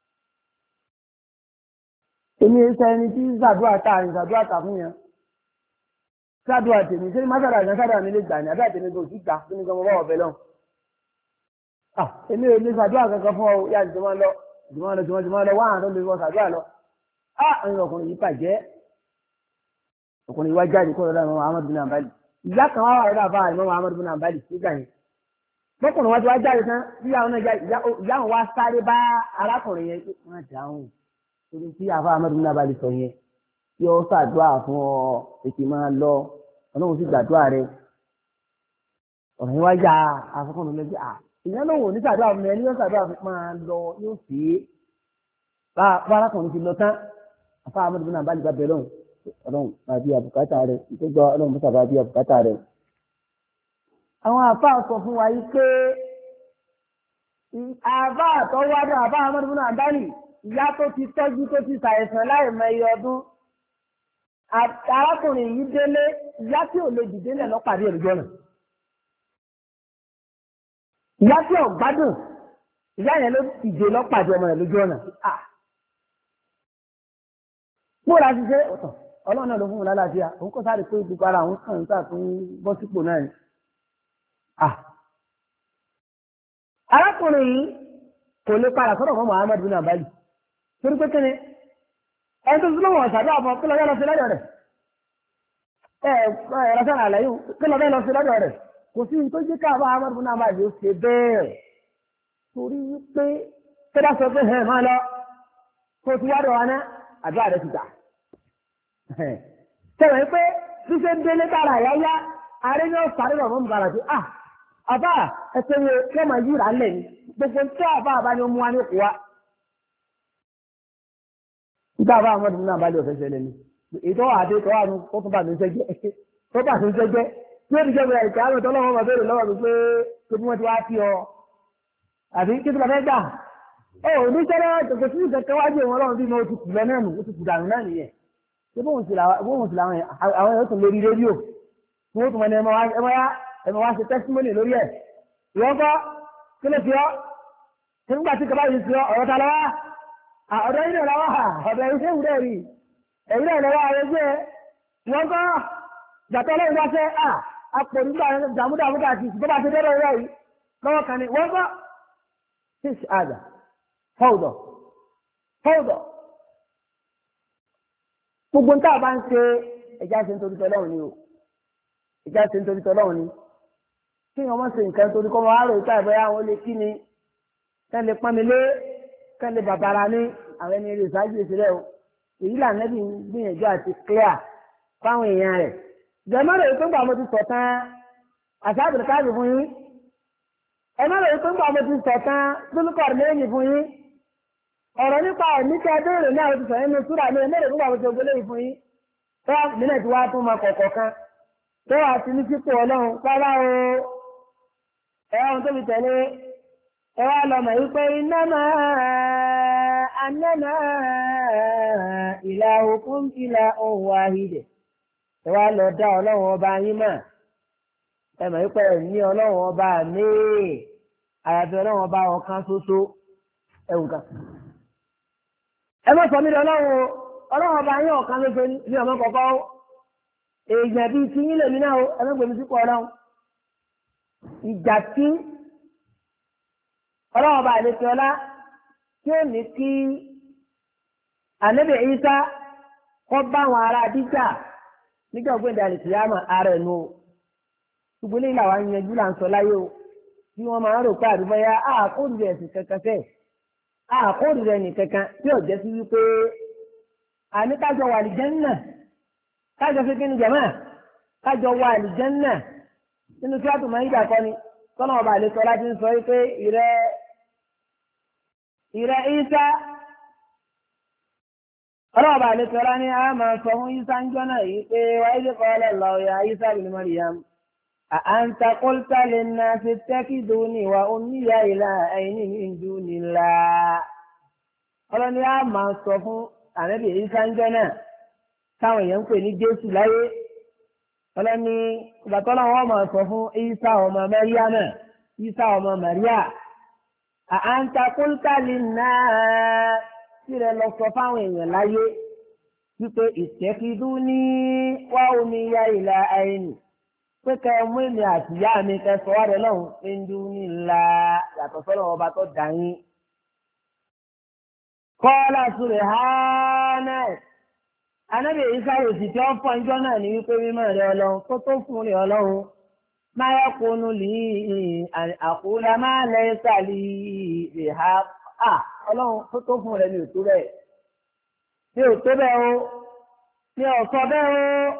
èmi ń sẹ́ni tí sàdúrà ta àrùn sàdúrà ta fún yẹn sàdúrà tèmi ṣé másàdà ìgbà sàdúrà mi lè gbà ní àdúrà tèmi kò sí gbà fún mi gan mo bá wọn bẹ lọ́hùn. à èmi ò lè sàdúrà kankan fún ọ yá ìjọba lọ ìjọba lọ ìjọba lọ wá àrùn lè wọ sàdúrà lọ. à ẹ̀yin ọkùnrin yìí bàjẹ́ ọkùnrin wá jáde kó lọ́dọ̀ àwọn Ahmad bin Hanbali ìyá kan wá wà lọ́dọ̀ àbá àìmọ́ Ahmad bin Hanbali nígbà yẹn lọ́kùnrin wá ti wá jáde tán bí àwọn náà jáde ìyá àwọn wá sáré bá arákùnrin yẹn pé wọ́n dáhùn torí tí àbá Ahmad bin Hanbali sọ yẹn yóò ṣàdúrà fún ọ ètò máa lọ ọlọ́run sì gbàdúrà rẹ ọ̀rọ̀ yẹn wá yá afọ́kànlọ́ lẹ́jọ́ à ìyá náà wò ní ṣàdúrà fún mi ẹni yóò ṣàdúrà fún máa lọ yóò sì é bá arákùnrin ti lọ tán àbá Ahmad bin Hanbali bá bẹ̀rẹ̀ ọlọ́run máa bí àbùkátà rẹ̀ ìtọ́jọ́ ọlọ́run mọ́sà bá bí àbùkátà rẹ̀. àwọn àfáà sọ fún wa yìí pé àbá àtọwádọ́ àbá Ahmad bin Hanbali ìyá tó ti tọ́jú tó ti ṣàìsàn láì mọ iye ọdún arákùnrin yìí délé ìyá tí ò lè dìde lẹ̀ lọ́pàdé ẹ̀rọ̀jọ́ náà. ìyá tí ò gbádùn ìyá yẹn ló dìde lọ́pàdé ọmọ rẹ̀ lójú ọ̀nà. bóra ti ṣe ọ̀tọ̀ ọlọ́run náà ló fún un lálàáfíà òun kọ́ sáré pé gbogbo ara òun kàn ń tà fún bọ́ sípò náà ni. arákùnrin yìí kò lè padà sọ́dọ̀ fún Muhammad bin Hanbali torí pé kíni ẹni tó súnmọ́ wọn ṣàdúrà fún kí lọ́ọ́ lọ sí lọ́dọ̀ rẹ̀ ẹ ẹ rọ́ṣán àlàyé kí lọ́ọ́ lọ sí lọ́dọ̀ rẹ̀ kò sí ní tó jẹ́ ká Muhammad bin Hanbali ó ṣe bẹ́ẹ̀ torí pé tó bá sọ pé ẹ̀ máa lọ kó o ti wá dọ̀ wá ná àdúrà rẹ̀ ti gbà. Tẹ̀wé pé ṣíṣe ń délé dára yáyá, ààrẹ ní ọ̀sán àrẹ ọ̀mọ́ mi bára sí, ah, àbá ẹsẹ̀ wo kí ọmọ yìí rà lẹ̀ ní, gbogbo tí àbá àbá ni ó mú wa ní òkú wa. Nígbà àbá àwọn ọmọdé náà bá lè ọ̀fẹ́ ṣẹlẹ̀ ni, ètò àdé tó wà ní ó tún bá mi ṣẹ́jẹ́, tó bá mi ṣẹ́jẹ́, tí ó ti jẹ́ ìgbà ìkà àwọn ìtọ́lọ́wọ́ ọmọ bẹ́ẹ̀ lọ́wọ́ mi pé kí wọ́n ti wá sí ọ, àbí kí tí wọ́n fẹ́ gbà. Ó ní sẹ́lẹ̀ tòkè sí ìkẹ́kẹ́ wájú ìwọ̀n ọlọ́run bí mo ti kù lọ náà nù, ó ti kù dànù náà nìyẹn. Ṣé bóun sì làwọn àwọn èèyàn tún lórí rédíò tí wọ́n tún mọ ní ẹmọ wá ẹmọ wá ṣe tẹ́símọ́nì lórí ẹ̀. Ìwọ́n kọ́ kí ló fi ọ́? Ṣé nígbà tí kaba yìí fi ọ́ ọ̀rọ̀ ta lọ́wọ́? Ọ̀dọ̀ yìí náà lọ́wọ́ ọ̀dọ̀ yìí ṣé ìwúrẹ́ rí? Èyí náà lọ́wọ́ àwọn ẹgbẹ́ ìwọ́n kọ́ gbàtọ́ lẹ́yìn wá ṣe à àpò nígbà dàmúdàmúdà àti ìsìnkú bá ṣe dẹ́rẹ́ rẹ̀ yìí lọ́wọ́ kan ní wọ́n kọ́ ṣíṣ àjà fọ́ọ̀dọ̀ fọ́ọ̀dọ̀. Gbogbo ń tá a bá ń ṣe ẹja ṣe ń torí tọ́lọ́run ni o ẹja ṣe ń torí tọ́lọ́run ni kí wọ́n mọ̀ ṣe nǹkan torí kọ́ mọ́ wá rò ìta ìbẹ́yà àwọn olè kí ni kẹ́ lè pọ́n mi lé kẹ́ lè bàbára ní àwọn ẹni eré ìṣáájú ìṣẹ̀lẹ̀ o èyí là nẹ́bí ń gbìyànjú àti clear fáwọn èèyàn rẹ̀ jẹ́mọ́ rẹ̀ pé gbà mo ti sọ̀ tán àṣàbìrì káàdì fún yín ẹ̀mọ́ rẹ̀ pé gbà mo ti sọ̀ tán lólùkọ́ lẹ́yìn fún yín ọ̀rọ̀ nípa ẹ̀mí tí a béèrè náà ti sọ̀rọ̀ nínú súrà ní ẹ̀mẹ́rẹ̀ fún àwọn ọ̀gbẹ́lẹ̀ yìí fún yín tó wà nílẹ̀ tí wàá tún máa kọ̀ọ̀kọ̀ kan tó wà sí ní sípò ọlọ́run pálá o ẹ̀ ọ̀hún tó fi tẹ̀lé ẹ wá lọ mọ̀ wípé iná máa aná máa ìlà òkun ìlà ohun àhìdẹ̀ ẹ wá lọ dá ọlọ́run ọba yín mọ̀ ẹ mọ̀ wípé ẹ̀ ní ọlọ́run ọba ní àyàfi ọlọ́run ọba ọ̀kan ṣoṣo ẹ̀wù kan. ẹ má sọ mí lọ ọlọ́run ọlọ́run ọba yín ọ̀kan ló fẹ́ ní ọmọ kọ̀ọ̀kan ó èèyàn bíi ti yín lèmi náà ó ẹ má gbèmí sípò ọlọ́run ìjà tí ọlọ́run ọba àlejò ọlá tí ó ní kí ànábì Ìsá kọ́ bá àwọn ará díjà nígbà ògbéǹde àlìkìyámà ara ẹ̀ nù ó ṣùgbọ́n ní ìlàwọ̀ àyànjú là ń sọ láyé o bí wọ́n máa ń rò pé àdúgbòyà àkóòdù ẹ̀sìn kankan fẹ́ àkóòdù rẹ̀ nìkankan tí ò jẹ́ sí wípé àní kájọ wà àlìjánnà kájọ fi kíni jẹ̀mọ́ kájọ wà àlìjánnà nínú tí wọ́n tún máa ń yíjà kọ́ni tọ́nà ọba àlejò ọlá ti ń sọ wípé ìrẹ́ ìrẹ́ Ìsá ọlọ́ọ̀bà àlejò ọlá ní a máa sọ fún Ìsá ń jọ́nà yìí pé wáyé lè kọ́ ọlọ́ọ̀lọ́ ya Ìsá bin Maryam أأنت قلت للناس اتخذوني وأمي إلهين من دون الله ọlọ́run ni a máa sọ fún ànábì Ìsá ń jẹ́ náà táwọn èèyàn ń pè ní Jésù láyé ọlọ́ni ìgbà tó lọ́wọ́ máa sọ fún Isa ọmọ Mẹ́ríà náà Isa ọmọ Mẹ́ríà àǹtà kúńtàlì náà tirẹ̀ lọ sọ fáwọn èèyàn láyé wípé ìtẹ́kidú ní wá omi ya ìlà àìní pé kẹ mú èmi àti ìyá mi kẹ sọ wá rẹ lọ́hùn ẹnjú nílá yàtọ̀ sọ́lọ́ ọba tó dà yín. kọ́lá sùrẹ̀ hánà anábì Ìsá òsì tí wọ́n fọ́ ẹjọ́ náà ní wípé mímọ́ rẹ ọlọ́run tó tó fún rẹ ọlọ́run máa yẹ kónú lì àkúlá máa lẹ́ sàlì ìhà à ọlọ́run tó tó fún rẹ ní òtó bẹ́ẹ̀ ní òtó bẹ́ẹ̀ o ní ọ̀sọ́ bẹ́ẹ̀ o.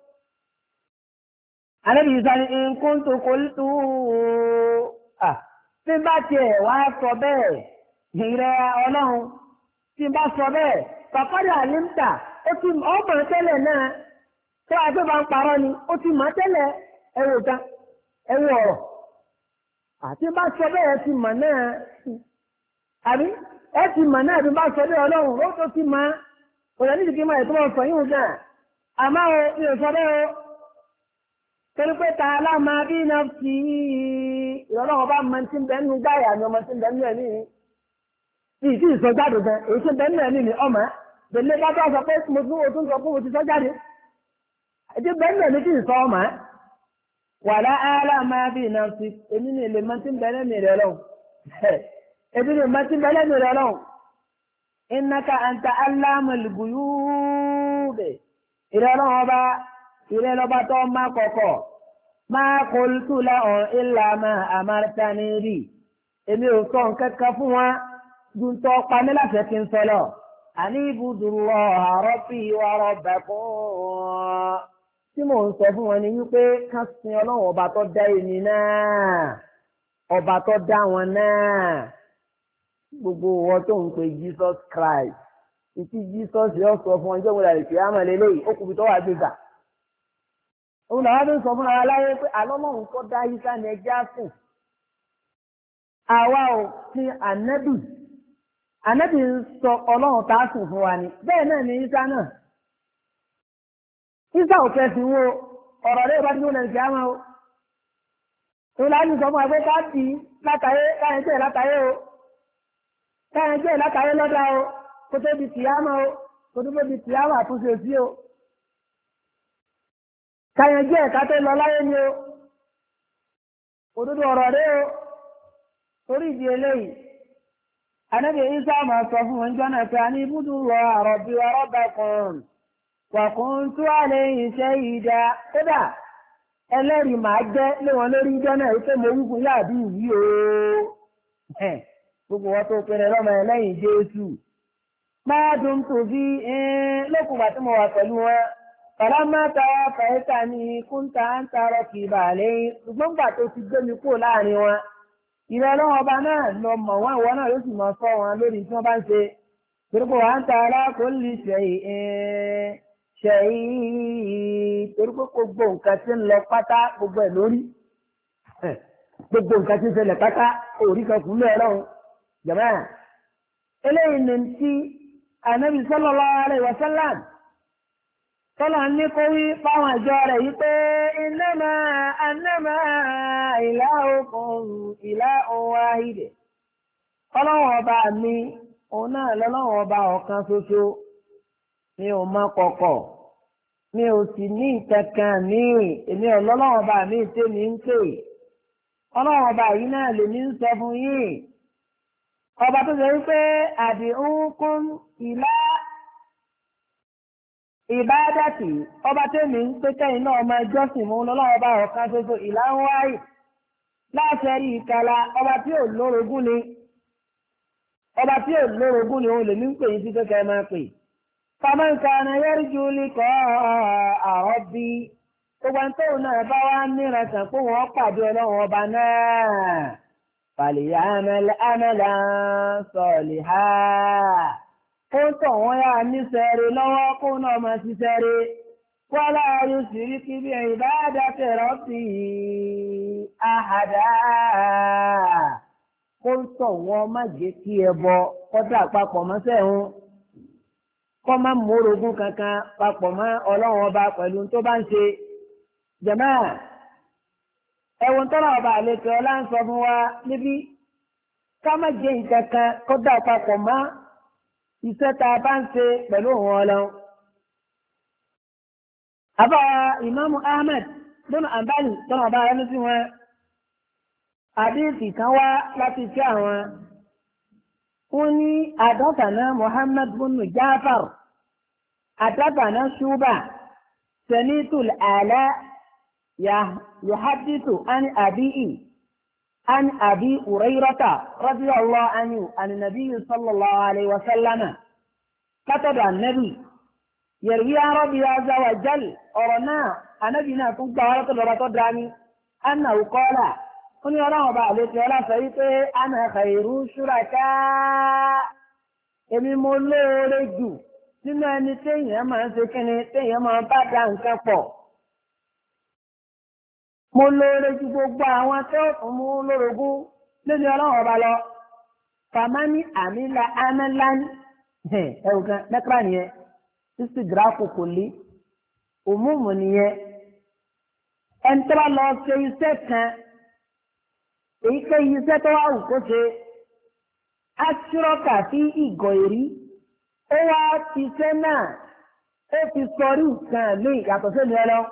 anábì Ìsá ní nǹkan tó kọ́ tó à tí bá tiẹ̀ wá sọ bẹ́ẹ̀ ìrẹ ọlọ́run tí bá sọ bẹ́ẹ̀ pàpàdé àlímtà ó ti ọmọ tẹ́lẹ̀ náà tó àgbẹ̀ bá ń parọ́ ni ó ti mọ̀ tẹ́lẹ̀ ẹ̀wò ga ẹ̀wò ọ̀rọ̀ àti bá sọ bẹ́ẹ̀ ti mọ̀ náà àbí ẹ ti mọ̀ náà bí bá sọ bẹ́ẹ̀ ọlọ́run ó tó ti mọ̀ òyà ní ìdíkí máa ètò wọn sọ yín gan àmọ́ o mi ò sọ bẹ́ẹ̀ o torí pé ta aláma bí iná fi ìrọ̀lọ́wọ́ bá mọ tí ń bẹ́ẹ̀ nínú gáyà ni ọmọ tí ń bẹ́ẹ̀ nínú ẹ̀mí ní ìdí ìsọjáde gan èyí tí ń bẹ́ẹ̀ nínú ẹ̀mí ni ọmọ bẹ̀lẹ́ bá bá sọ pé mo tún o tún sọ pé mo ti sọ jáde ẹ̀dí bẹ́ẹ̀ ní kí n sọ ọmọ wàlá aláma bí iná fi èmi ní ilé mọ́tí bẹ́ẹ̀ mi rẹ̀ lọ́wọ́ èmi ní mọ́tí bẹ́ẹ̀ mi rẹ̀ lọ́wọ́ innaka anta allamul ghuyub ìrẹ́ lọ́wọ́ bá ìrẹ́ lọ́ba tó má kọ̀kọ̀ ma qultu lahum illa ma amartani bi èmi ò sọ nǹkan kan fún wa dùn tó pa mí láṣẹ kí n sọ lọ. àní ibudullaha rabbi wa rabbakum tí mò ń sọ fún wọn ni wípé ká sin ọlọ́run ọba tó dá èmi náà ọba tó dá wọn náà gbogbo wọn tó ń pe Jesus Christ ìtí Jesus yóò sọ fún ọjọ́ ìwé rẹ̀ kí á mọ̀ lélẹ́yìí ó kùbi tó wà gbégbà òun làwọn tó ń sọ fúnra láyé pé alọ́lọ́run tó dá Ìsá ní ẹjẹ́ àsìn àwa ò fi ànẹ́bì ànẹ́bì ń sọ ọlọ́run tá a sùn fún wa ni bẹ́ẹ̀ náà ni Ìsá náà Ìsá ò fẹ́ fi wo ọ̀rọ̀ rẹ̀ bá ti wọ́n lẹ́nu kí á máa o òun làwọn sọ fún wa pé ká bì í látàyé káyọ̀ jẹ́ látàyé o káyọ̀ jẹ́ látàyé lọ́dà o kó tó di tìyámà o kó tó di tìyámà àtúnṣe sí o káyọ̀ jẹ́ ẹ̀ka tó lọ láyé ni o òdodo ọ̀rọ̀ rẹ̀ o torí ìdí eléyìí Ànábì Ìsá máa sọ fún wọn jọ́nà pé a ní ibùdó rọ àrọ̀bí ọ̀rọ̀bà kan wàkùn tó àlẹ́ iṣẹ́ ìdá kódà ẹlẹ́rìí máa jẹ́ lé wọn lórí jọ́nà wípé mo wí fún yàbí ìwí o gbogbo wọn tó pinnu lọ́mọ ẹlẹ́yìn Jésù máa dùn tó bí lókùnbà tí mo wà pẹ̀lú wọn kàlámà táwa fàyíkà ní kúńtà ń tarọ kì í bà lẹ́yìn ṣùgbọ́n gbà tó ti gbé mi kúrò láàrin wọn ìrẹ́ ọlọ́wọ́ ọba náà lọ mọ̀ wọ́n ìwọ náà yóò sì mọ̀ fọ́ wọn lórí tí wọ́n bá ń ṣe torípò wà ń ta alákòólì ṣẹ̀yí torípò gbogbo nǹkan tí ń lọ pátá gbogbo ẹ̀ lórí gbogbo nǹkan tí ń ṣẹlẹ̀ pátá òrí kan kù lé ọlọ́run jàmáà eléyìí ní ti Ànábì sallallahu alaihi wasallam tọ́lá ní kó wí fáwọn ìjọ rẹ̀ yí pé innama annama ilahukum ilahun wahid ọlọ́wọ̀n ọba mi òun náà lọ́lọ́wọ̀n ọba ọ̀kan ṣoṣo mi ò mọ kọ̀kọ̀ mi ò sì ní ìkankan mi èmi ọlọ́wọ̀n ọba mi tèmi ń pè ọlọ́wọ̀n ọba yìí náà lèmi ń sọ fún yín ọba tó ṣe wípé àdìhúnkún ìlà ìbádàtì ọba tẹ́mi ń pé kẹ́yìn náà ọmọ ẹjọ́sìn mú lọ́wọ́ ọba ọ̀kan ṣoṣo ìlànwáyì láṣẹrí ìkàlà ọba tí ò lórogún ni ọba tí ò lórogún ni òun lèmi ń pè yín sí kékeré máa pè fàmáǹkà náyẹ́rì júlì kọ́ àwọn bí gbogbo ẹni tóun náà bá wá níran sàn pé wọ́n pàdé ọlọ́run ọba náà fàlìyà àmàlà sọ̀lì ha kó tọ̀ wọ́n yá níṣẹ́rẹ́ lọ́wọ́ kó náà máa ṣiṣẹ́rẹ́ wọ́n láàárín òṣèré kí bí ẹ̀yìn bá dákẹ́ rọ́ọ̀tì àhàdá kó tọ̀ wọ́n má jẹ́ kí ẹ bọ kọ́tà papọ̀ mọ́ sẹ́hún kọ́ má mórogún kankan papọ̀ mọ́ ọlọ́run ọba pẹ̀lú tó bá ń ṣe jàmáà ẹ̀wọ̀n tọ́lá ọba àlejò ọlá ń sọ fún wa níbí ká má jẹ́ nǹkan kan kó dà papọ̀ mọ́ iṣẹ́ tá a bá ń ṣe pẹ̀lú òun ọlọ́run. àbá ìmáàmù Ahmed bọ́nà àbáyé tọ́lá ọba ẹni sí wọn àdéhìsì kan wá láti ṣe àwọn wọ́n ní àdọ́tàná Muhammad bọ́nà Jafar àdọ́tàná Shuba sanitul ala يحدث عن أبيه عن أبي هريرة رضي الله عنه عن النبي صلى الله عليه وسلم كتب النبي يروي عن ربي عز وجل أرنا أنبينا كنت قالت لرطة دراني أنه قال قل يا رب عليك ولا سيطة أنا خير شركاء èmi mo lóore jù nínú ẹni téèyàn máa ń ṣe kíni téèyàn máa bá dá nǹkan pọ̀. mo lóore ju gbogbo àwọn tó ń mú lórogún lórí ọlọ́run ọba lọ. fàmánì àmìlà amẹ́láni ẹ̀wù kan mẹ́kàrà nìyẹn sísì gíráàfù kò lé òmùmù nìyẹn. ẹni tó bá lọ ṣe iṣẹ́ kan èyíkéyìí iṣẹ́ tó wà wù kó ṣe aṣírọ́kà sí ìgọ̀ èrí ó wá ti iṣẹ́ náà ó fi sọrí nǹkan ní ìyàtọ̀ sẹ́ni ẹ lọ.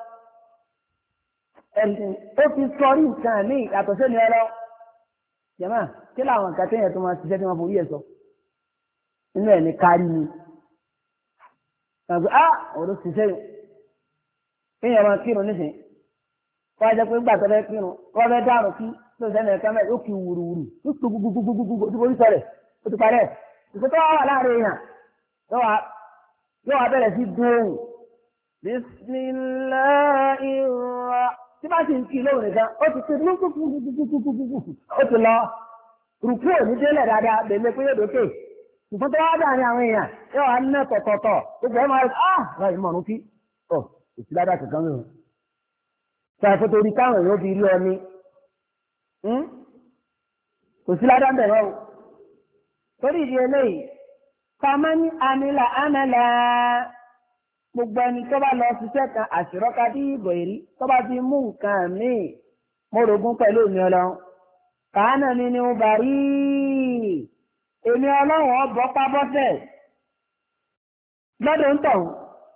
ó fi sọrí nǹkan ní ìyàtọ̀ sẹ́ni ẹ lọ. jẹ́mà kí làwọn nǹkan téèyàn tó máa ṣiṣẹ́ tí wọ́n forí ẹ̀ sọ inú ẹ̀ ní kárí ni. àgbẹ̀ á ọ̀rọ̀ ṣiṣẹ́ yìí kéèyàn máa kírun nísìnyí wọ́n á jẹ́ pé nígbà tó fẹ́ kírun wọ́n fẹ́ dárò kí tó sẹ́ni ẹ̀ka mẹ́rin ó kì í wùrùwùrù ó tó gbogbogbogbogbò tó borí sọ̀rẹ̀ ó ti parẹ́ ìṣẹ́ tó wà láàrin èèyàn yóò wá bẹ̀rẹ̀ sí dùn bisimilahi ra tí bá sì ń kí lóhùn nìkan ó ti ṣe gbogbogbogbogbò ó ti lọ rùkú òní délẹ̀ dáadáa bèlè pé yóò dókè ṣùgbọ́n tó wá dáa ní àwọn èèyàn yóò wá ná tọ̀tọ̀tọ̀ gbogbo ẹ̀ máa rí ah láì mọ̀rún kí ọ̀ èsì ládàá kankan mìíràn ṣàìfọ́ torí káwọn èèyàn fi rí ọ ní kò sí ládàá bẹ̀rẹ̀ o torí ìdí eléyìí kàmá ní amílà amẹ́là gbogbo ẹni tó bá lọ ṣiṣẹ́ kan àṣìrọ́ka bí ìbò èrí tó bá ti mú nǹkan míì mórogún pẹ̀lú èmi ọlọ́run kàánà mi ni mo bà rí èmi ọlọ́run ọbọ̀ pábọ́sẹ̀ lọ́dọ̀ ń tọ̀hún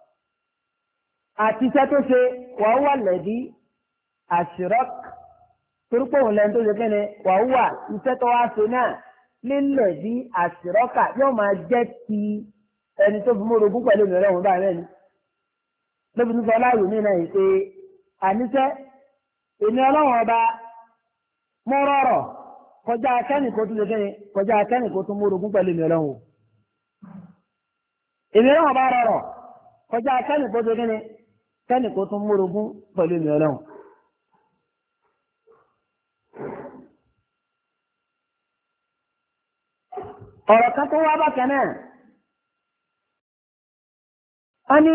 àti iṣẹ́ tó ṣe wàá wà lẹ́dí àṣìrọ́ka torípò òun lẹ́nu tó ṣe kí ni wàá wà iṣẹ́ tó wá ṣe náà lílẹ̀ bí àṣìrọ́kà yóò máa jẹ́ ti ẹni tó fi mórogún pẹ̀lú ìrọ̀lẹ́ òun báyìí lẹ́nu. lóbi tó sọ láàyò mí náà pé àníṣẹ́ èmi ọlọ́run ọba mú rọ̀rọ̀ kọjá akẹ́nìkó tún lè kẹ́ni kọjá akẹ́nìkó tún mórogún pẹ̀lú ìrọ̀lẹ́ òun. èmi ọlọ́run ọba rọ̀rọ̀ kọjá akẹ́nìkó tún kẹ́ni kẹ́nìkó tún mórogún pẹ̀lú ìrọ̀lẹ́ òun. ọ̀rọ̀ kan tó wá bákan náà a ní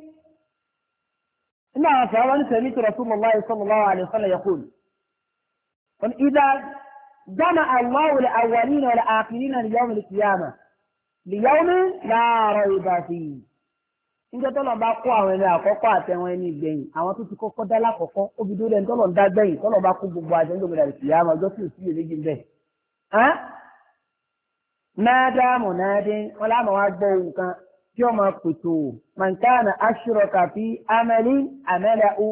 iná àwọn afẹ́ wọn sẹ́mi tó Rasulullah sallallahu alaihi wasallam yaqul wọn idha jama'a Allahu al-awwalina wal-akhirina li yawm al-qiyamah li yawmin la rayba fihi. níjẹ́ tọ́lọ̀ bá kó àwọn ẹni àkọ́kọ́ àtẹ̀wọ̀n ẹni ìgbẹ̀yìn àwọn tó ti kọ́kọ́ dá lákọ̀ọ́kọ́ ó fi dúró ẹni tọ́lọ̀ ń dá gbẹ̀yìn tọ́lọ̀ bá kó gbogbo àjọ ìjọba ìkìyàmọ̀ ọjọ́ tí ò sí èléjì ń bẹ̀. Nada munadin wọ́n láàmà wá gbọ́ ohun kan tí ó máa pètò mankana ashraka fi amalin amalahu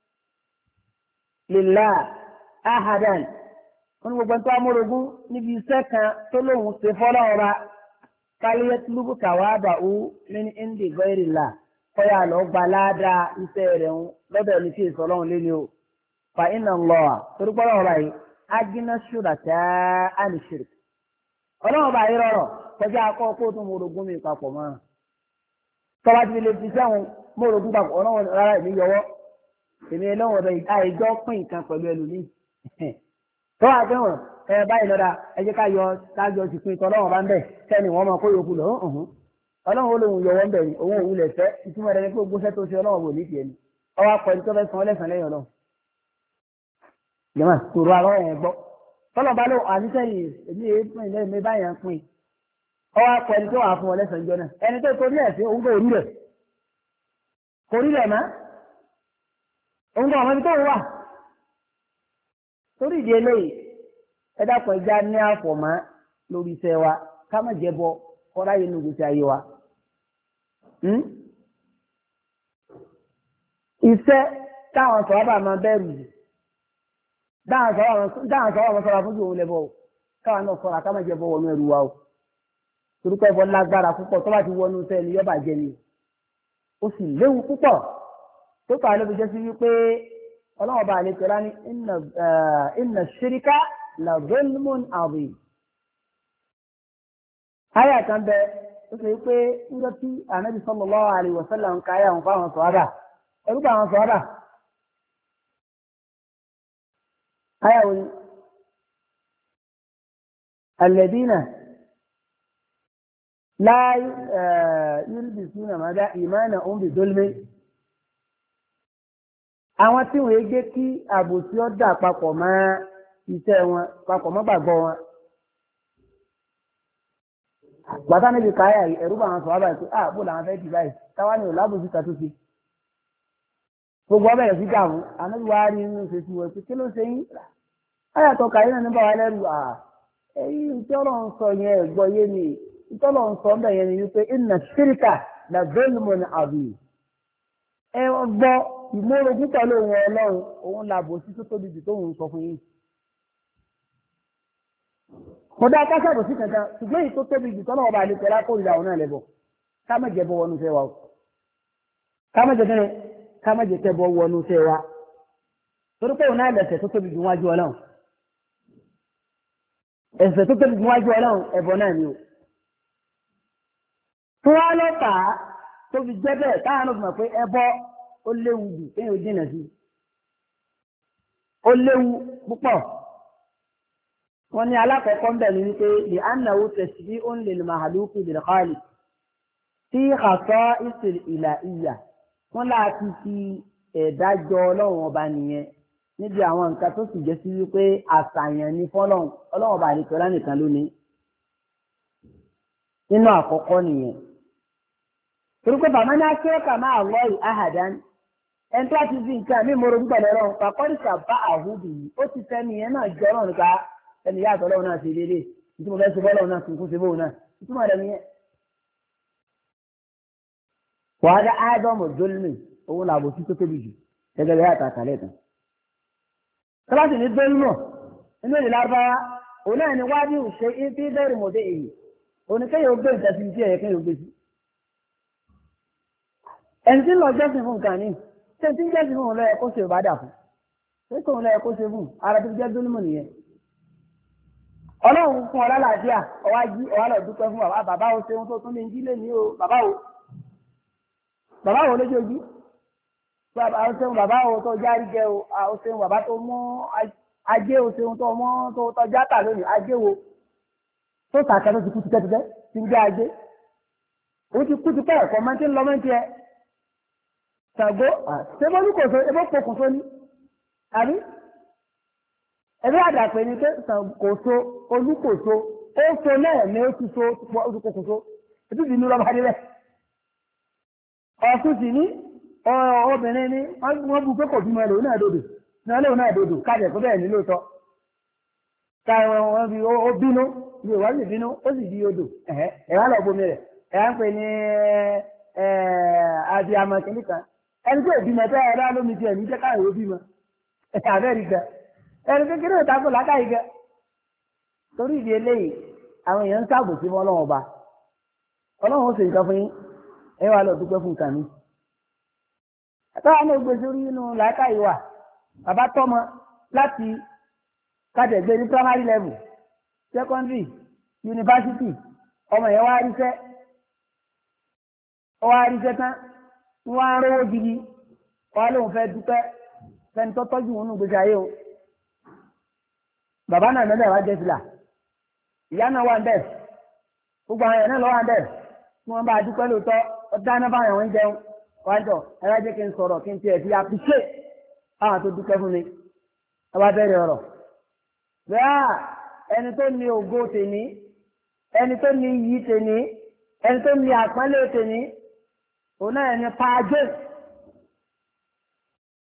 lillah ahadan. wọ́n ní gbogbo ẹni tó amórogún níbi iṣẹ́ kan tó lóun ṣe fọ́lọ́ ọba kálíyẹ́ tìlúbù kàwáàbà ó ní indi ghairillah kọ́yà lọ gba ládàá iṣẹ́ rẹ̀ ń lọ́dọ̀ ẹni tí èso ọlọ́run lé ní o. fa inna Allah torí pọ́lọ́ ọba yìí agina shuraka an shirk. ọlọ́run bá yí rọrọ̀ kọjá akọ́ kó tún mórogún mi papọ̀ mọ́ tọ́ba ti lè fi sẹ́wọ̀n mórogún papọ̀ ọlọ́run rárá èmi yọwọ́ èmi ẹlọ́wọ̀n ọ̀dọ̀ àìjọ pín nǹkan pẹ̀lú ẹlòmíì tọ́wọ́ àfẹ́wọ̀n ẹ báyìí lọ́dà ẹ jẹ́ ká yọ kájọ sì pín tọ́lọ́run bá ń bẹ̀ sẹ́ni wọ́n máa kó yòókù lọ ọlọ́run olóhùn yọwọ́ ń bẹ̀ ni òun òun lè fẹ́ ìtumọ̀ rẹ̀ ni pé gbóṣẹ́ tó ṣe ọlọ́run wò ní tiẹ̀ ni ọwọ́ akọ ẹni tó fẹ́ san ọlẹ́sàn lẹ́yìn ọlọ́run jẹ́mà tòrò àlọ́ yẹn gbọ́ tọ́lọ̀ bá lò àníṣẹ́yìn èmi èé pín ilé mi báyà ń pín ọwọ́ akọ ẹni tó wà fún ọ lẹ́sàn-án jọ náà ẹni tó torí ẹ̀ sí òun kò rí rẹ̀ kò rí rẹ̀ má òun kò àwọn ibi tó ń wà torí ìdí eléyìí ẹ dákun ẹja ní àfọ̀mọ́ lórí iṣẹ́ wa ká má jẹ́ bọ kọ́ra yẹn nínú ìgbésí ayé wa. iṣẹ́ táwọn sọ̀rọ̀ bá máa bẹ̀rù jù dáhùn sọ̀rọ̀ àwọn sọ̀rọ̀ fún òun lẹ́bọ̀ káwọn náà sọ̀rọ̀ ká má jẹ́ bọ wọnú ẹrù wa o torí pé ẹbọ lágbára púpọ̀ tó bá ti wọnú iṣẹ́ ni yọba jẹ ni ó sì léwu púpọ̀ tó kà á lóbi jẹ́ sí wípé ọlọ́wọ́ bá àlejò lá ní inna shirika la zulmun azim. Ayà kan bẹ ó sọ pé níjọ́ tí ànábì sallallahu alaihi wasallam ń ka ayà wọn fáwọn sọ̀rọ̀ ẹ̀rú bá àwọn sọ̀rọ̀ ayà wọn alladina la yulbisuna mada imanahum bi zulmin. Àwọn tí wọ́n gé kí àbòsí ọ̀dà papọ̀ mọ́ iṣẹ́ wọn papọ̀ mọ́ gbàgbọ́ wọn. Bàtà níbi káyà ẹ̀rú bá wọn sọ wá báyìí pé ah bó làwọn fẹ́ dì báyìí táwa ní òlábòsí kan tó ṣe. Gbogbo ọbẹ̀ rẹ̀ sí dààmú ànábi wá rí inú ṣe sí wọn pé kí ló ṣe yín. Ayàtọ̀ kàyé náà níbà wá lẹ́rù à èyí ìtọ́lọ̀ ń sọ yẹn ẹ̀gbọ́ yé mi ìtọ́lọ̀ ń sọ ọ́nbẹ̀ yẹn ni wípé inna shirka la zulmun azim. Ẹ gbọ́ ìmọ̀rògún pẹ̀lú òun ọlọ́run òun làbòsí tó tóbi jù tóun sọ fún yín. Mo dá kásàbò sí kankan ṣùgbọ́n èyí tó tóbi jù tọ́lọ́ ọba àlejò ẹ̀rá kó ìlà òun náà lẹ́bọ̀ ká má jẹ́ bọ́ wọnú fẹ́ wa o ká má jẹ́ kẹ́rẹ́ ká má jẹ́ kẹ́ bọ́ wọnú fẹ́ wa torí pé òun náà lẹ̀sẹ̀ tó tóbi jù wájú ọlọ́run ẹ̀sẹ̀ tó tóbi jù wájú ọlọ́run ẹ̀bọ náà ni o. Fún wa ló fà á tó fi jẹ́ bẹ́ẹ̀ táwọn náà fi mọ̀ pé ẹbọ ó léwu jù kéèyàn jìnà sí ó léwu púpọ̀. Wọ́n ní alákọ̀ọ́kọ́ ń bẹ̀ ní wípé lè ánáwó tẹ̀sí bí ó ń lè màálùkù bil khaliq tí àtọ́ ìsìl ìlà ìyà wọ́n láti fi ẹ̀dájọ́ ọlọ́run ọba nìyẹn níbi àwọn nǹkan tó sì jẹ́ sí wípé àṣàyàn ní fọ́lọ́run ọlọ́run ọba àdìsọ́lá nìkan lónìí nínú àkọ́kọ́ nìyẹn. Torí pé bàmá ní akérèkà máa lọ ì áhàdán ẹni tó ti fi nǹkan mí moro gbọ́dọ̀ lọ́rùn pàkọ́rìṣà bá àhúdù yìí ó ti fẹ́ nìyẹn náà jọ ọlọ́run ká ẹni yá àtọ́lọ́run náà ṣe déédéé nítorí mo fẹ́ ṣe bọ́lọ́run náà kúkú ṣe bóun náà ìtumọ̀ rẹ̀ nìyẹn. wàhálà ádámù dólmì òun làbò sí tó tóbi jù gẹ́gẹ́ bí àtà kàlẹ́ tán. kíláàsì ní dólmọ̀ inú èdè lárúbáwá òun náà ni wájú ṣe ibi bẹ́ẹ̀rù mọ̀dé èyí òun kéèyàn gbé ìtẹ̀sí sí ẹ̀yẹ kéèyàn gbé sí. ẹni tí ń lọ jẹ́sìn fún nǹkan ní ṣé tí ń jẹ́sìn fún òun lọ́yẹ kó ṣe ìbádà fún ṣé kò òun lọ́yẹ kó ṣe fún ara tó jẹ́ dólmọ̀ nìyẹn. ọlọ́run fún ọlá làásìá ọwá jí ọwá lọ dúpẹ́ fún bàbá bàbá o ṣeun tó tún lè jí lé ní o bàbá o bàbá wo lójú ojú bàbá o ṣeun bàbá o tó járí jẹ o o ṣeun bàbá tó mú ajé o ṣeun tó mú tó tọjá tà lónìí ajé wo tó tàkẹ́ tó ti kú tipẹ́tipẹ́ ti ń jẹ́ ajé o ti kú tipẹ́ ẹ̀kọ́ máa ń ti ń lọ máa ń tiẹ̀ ṣàgbó ṣébólú kò so ebó pokùn so ní àbí ẹbí àdàpè ni pé kò so olú kò so ó so náà ní ó ti so olùkókò so ètò ìdí ní lọ́ba délẹ̀ ọ̀tún sì ní obìnrin ní wọ́n bu pé kò bímọ ẹlòmí náà dòdò náà lòun náà dòdò kájẹ̀ kó bẹ́ẹ̀ ní lóòótọ́ táwọn wọn fi ó bínú bí ìwà sì bínú ó sì di odò ẹ̀wá lọ bomi rẹ̀ ẹ̀wá ń pè ní abiyamọ kìnnì kan ẹni tó bímọ tẹ́ ẹ̀rọ lómi tiẹ̀ ní jẹ́ káyọ̀ ó bímọ àbẹ́rì gan ẹni kékeré ìta kò lákàyè gan torí ìdí eléyìí àwọn èèyàn ń sáàbò sí wọn ọlọ́run ọba ọlọ́run ó sì nǹkan fún yín ẹ wá lọ dúpẹ́ fún nǹkan mi. àtàwọn náà gbé sórí inú làákàyè wà bàbá tọ́mọ láti kájẹ̀gbé ní primary level secondary university ọmọ yẹn wá ríṣẹ́ ó wá ríṣẹ́ tán wọ́n á rówó gidi wọ́n á lóun fẹ́ dúpẹ́ fẹ́ni tó tọ́jú òun nù gbèsè ayé o. bàbá náà mẹ́lẹ̀ wá jẹ́ fìlà ìyá náà wà ń bẹ̀ gbogbo àwọn èèyàn náà lọ́wọ́ ń bẹ̀ tí wọ́n bá a dúpẹ́ lóòótọ́ ọ̀dá náà báyọ̀ ń jẹun wájọ ẹ̀rọ jẹ́ kí n sọ̀rọ̀ kí n tiẹ̀ fi àpìṣe àwọn tó dúpẹ́ fún mi ẹ wá bẹ̀rẹ̀ ọ̀rọ̀ bẹ́ẹ̀ ẹni tó ní ògo tèmi ẹni tó ní iyì tèmi ẹni tó ní àpọ́nlé tèmi òun náà ní pàjẹ́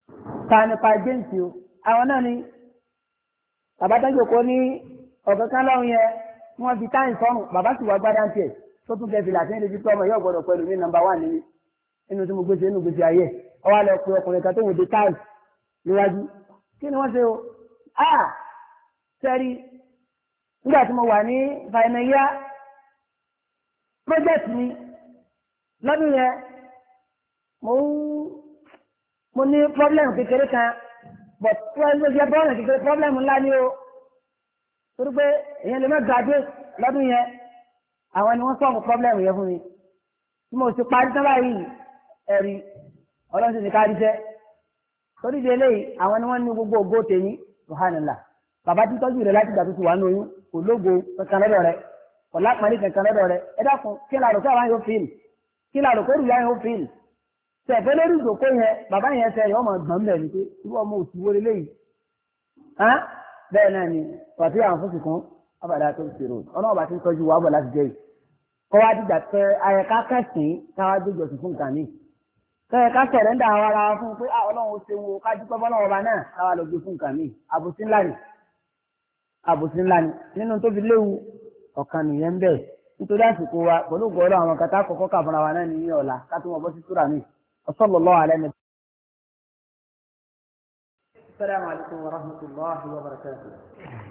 ta nípa james o àwọn náà ni bàbá tó jòkó ní ọ̀gá kan lọ́hùn yẹn wọ́n fi táyì sọ́run bàbá sì wá gbádá tiẹ̀ tó tún kẹfì láti ní ibi tó ọmọ yóò gbọdọ̀ pẹ̀lú ní nọ́mbà wà nínú inú tí mo gbèsè inú gbèsè ayé ọwọ́ lọ pé ọkùnrin kan tó wò dé táyì níwájú kí ni wọ́n ṣe o ah sẹ́rí nígbà tí mo wà ní fàìmẹ̀yà project mi lọ́dún yẹn mo mo ní problem kékeré kan but wọ́n ló jẹ́ bọ́ọ̀lù kékeré problem ńlá ni o torí pé èèyàn lè má graduate lọ́dún yẹn àwọn ni wọ́n solve problem yẹn fún mi tí mo ti parí tán báyìí ẹ̀rí ọlọ́run ti ká rí jẹ́ torí di eléyìí àwọn ni wọ́n ní gbogbo ògbó tèmi subhanallah bàbá tí tọ́jú rẹ̀ láti gbà tó ti wà ní oyún kò lógo kankan lọ́dọ̀ rẹ̀ kò lápàlẹ́ kankan lọ́dọ̀ rẹ̀ ẹ dákun kí làrò kí àwọn yóò fíìl kí làrò kó rìyá yóò fíìl tẹ̀fẹ́ lórí ìdòkó yẹn bàbá yẹn sẹ yọ ọmọ gbọ̀n bẹ̀ ní pé irú ọmọ òsì wo leléyìí bẹ́ẹ̀ náà ni pàtó àwọn fún sìkún ọbàdà tó ń ṣèrò ọ̀nà ọba tí ń tọ́jú wa bọ̀ láti jẹ́ yìí kọ́ wá dìgbà tẹ ayẹká kẹsìn káwá gbéjọ sí fún nǹkan míì kẹ́yẹ ká sẹ̀rẹ̀ ń dà àwọn ara fún pé ọlọ́run ó ṣe wo kájú pẹ́ fọlọ́run ọba náà káwá lọ gbé fún nǹkan míì àbòsí ńlá ni àbòsí ńlá ni nínú tó fi léwu ọ̀kan nìyẹn ń bẹ̀ nítorí àsìkò wa pẹ̀lú gbọ́dọ̀ àwọn kata kọ̀ọ̀kan kà fúnra wa náà ní ọ̀la ká tó wọn bọ́ sí súrà míì sallallahu alaihi. Assalamu alaikum wa rahmatullahi wa barakatuh.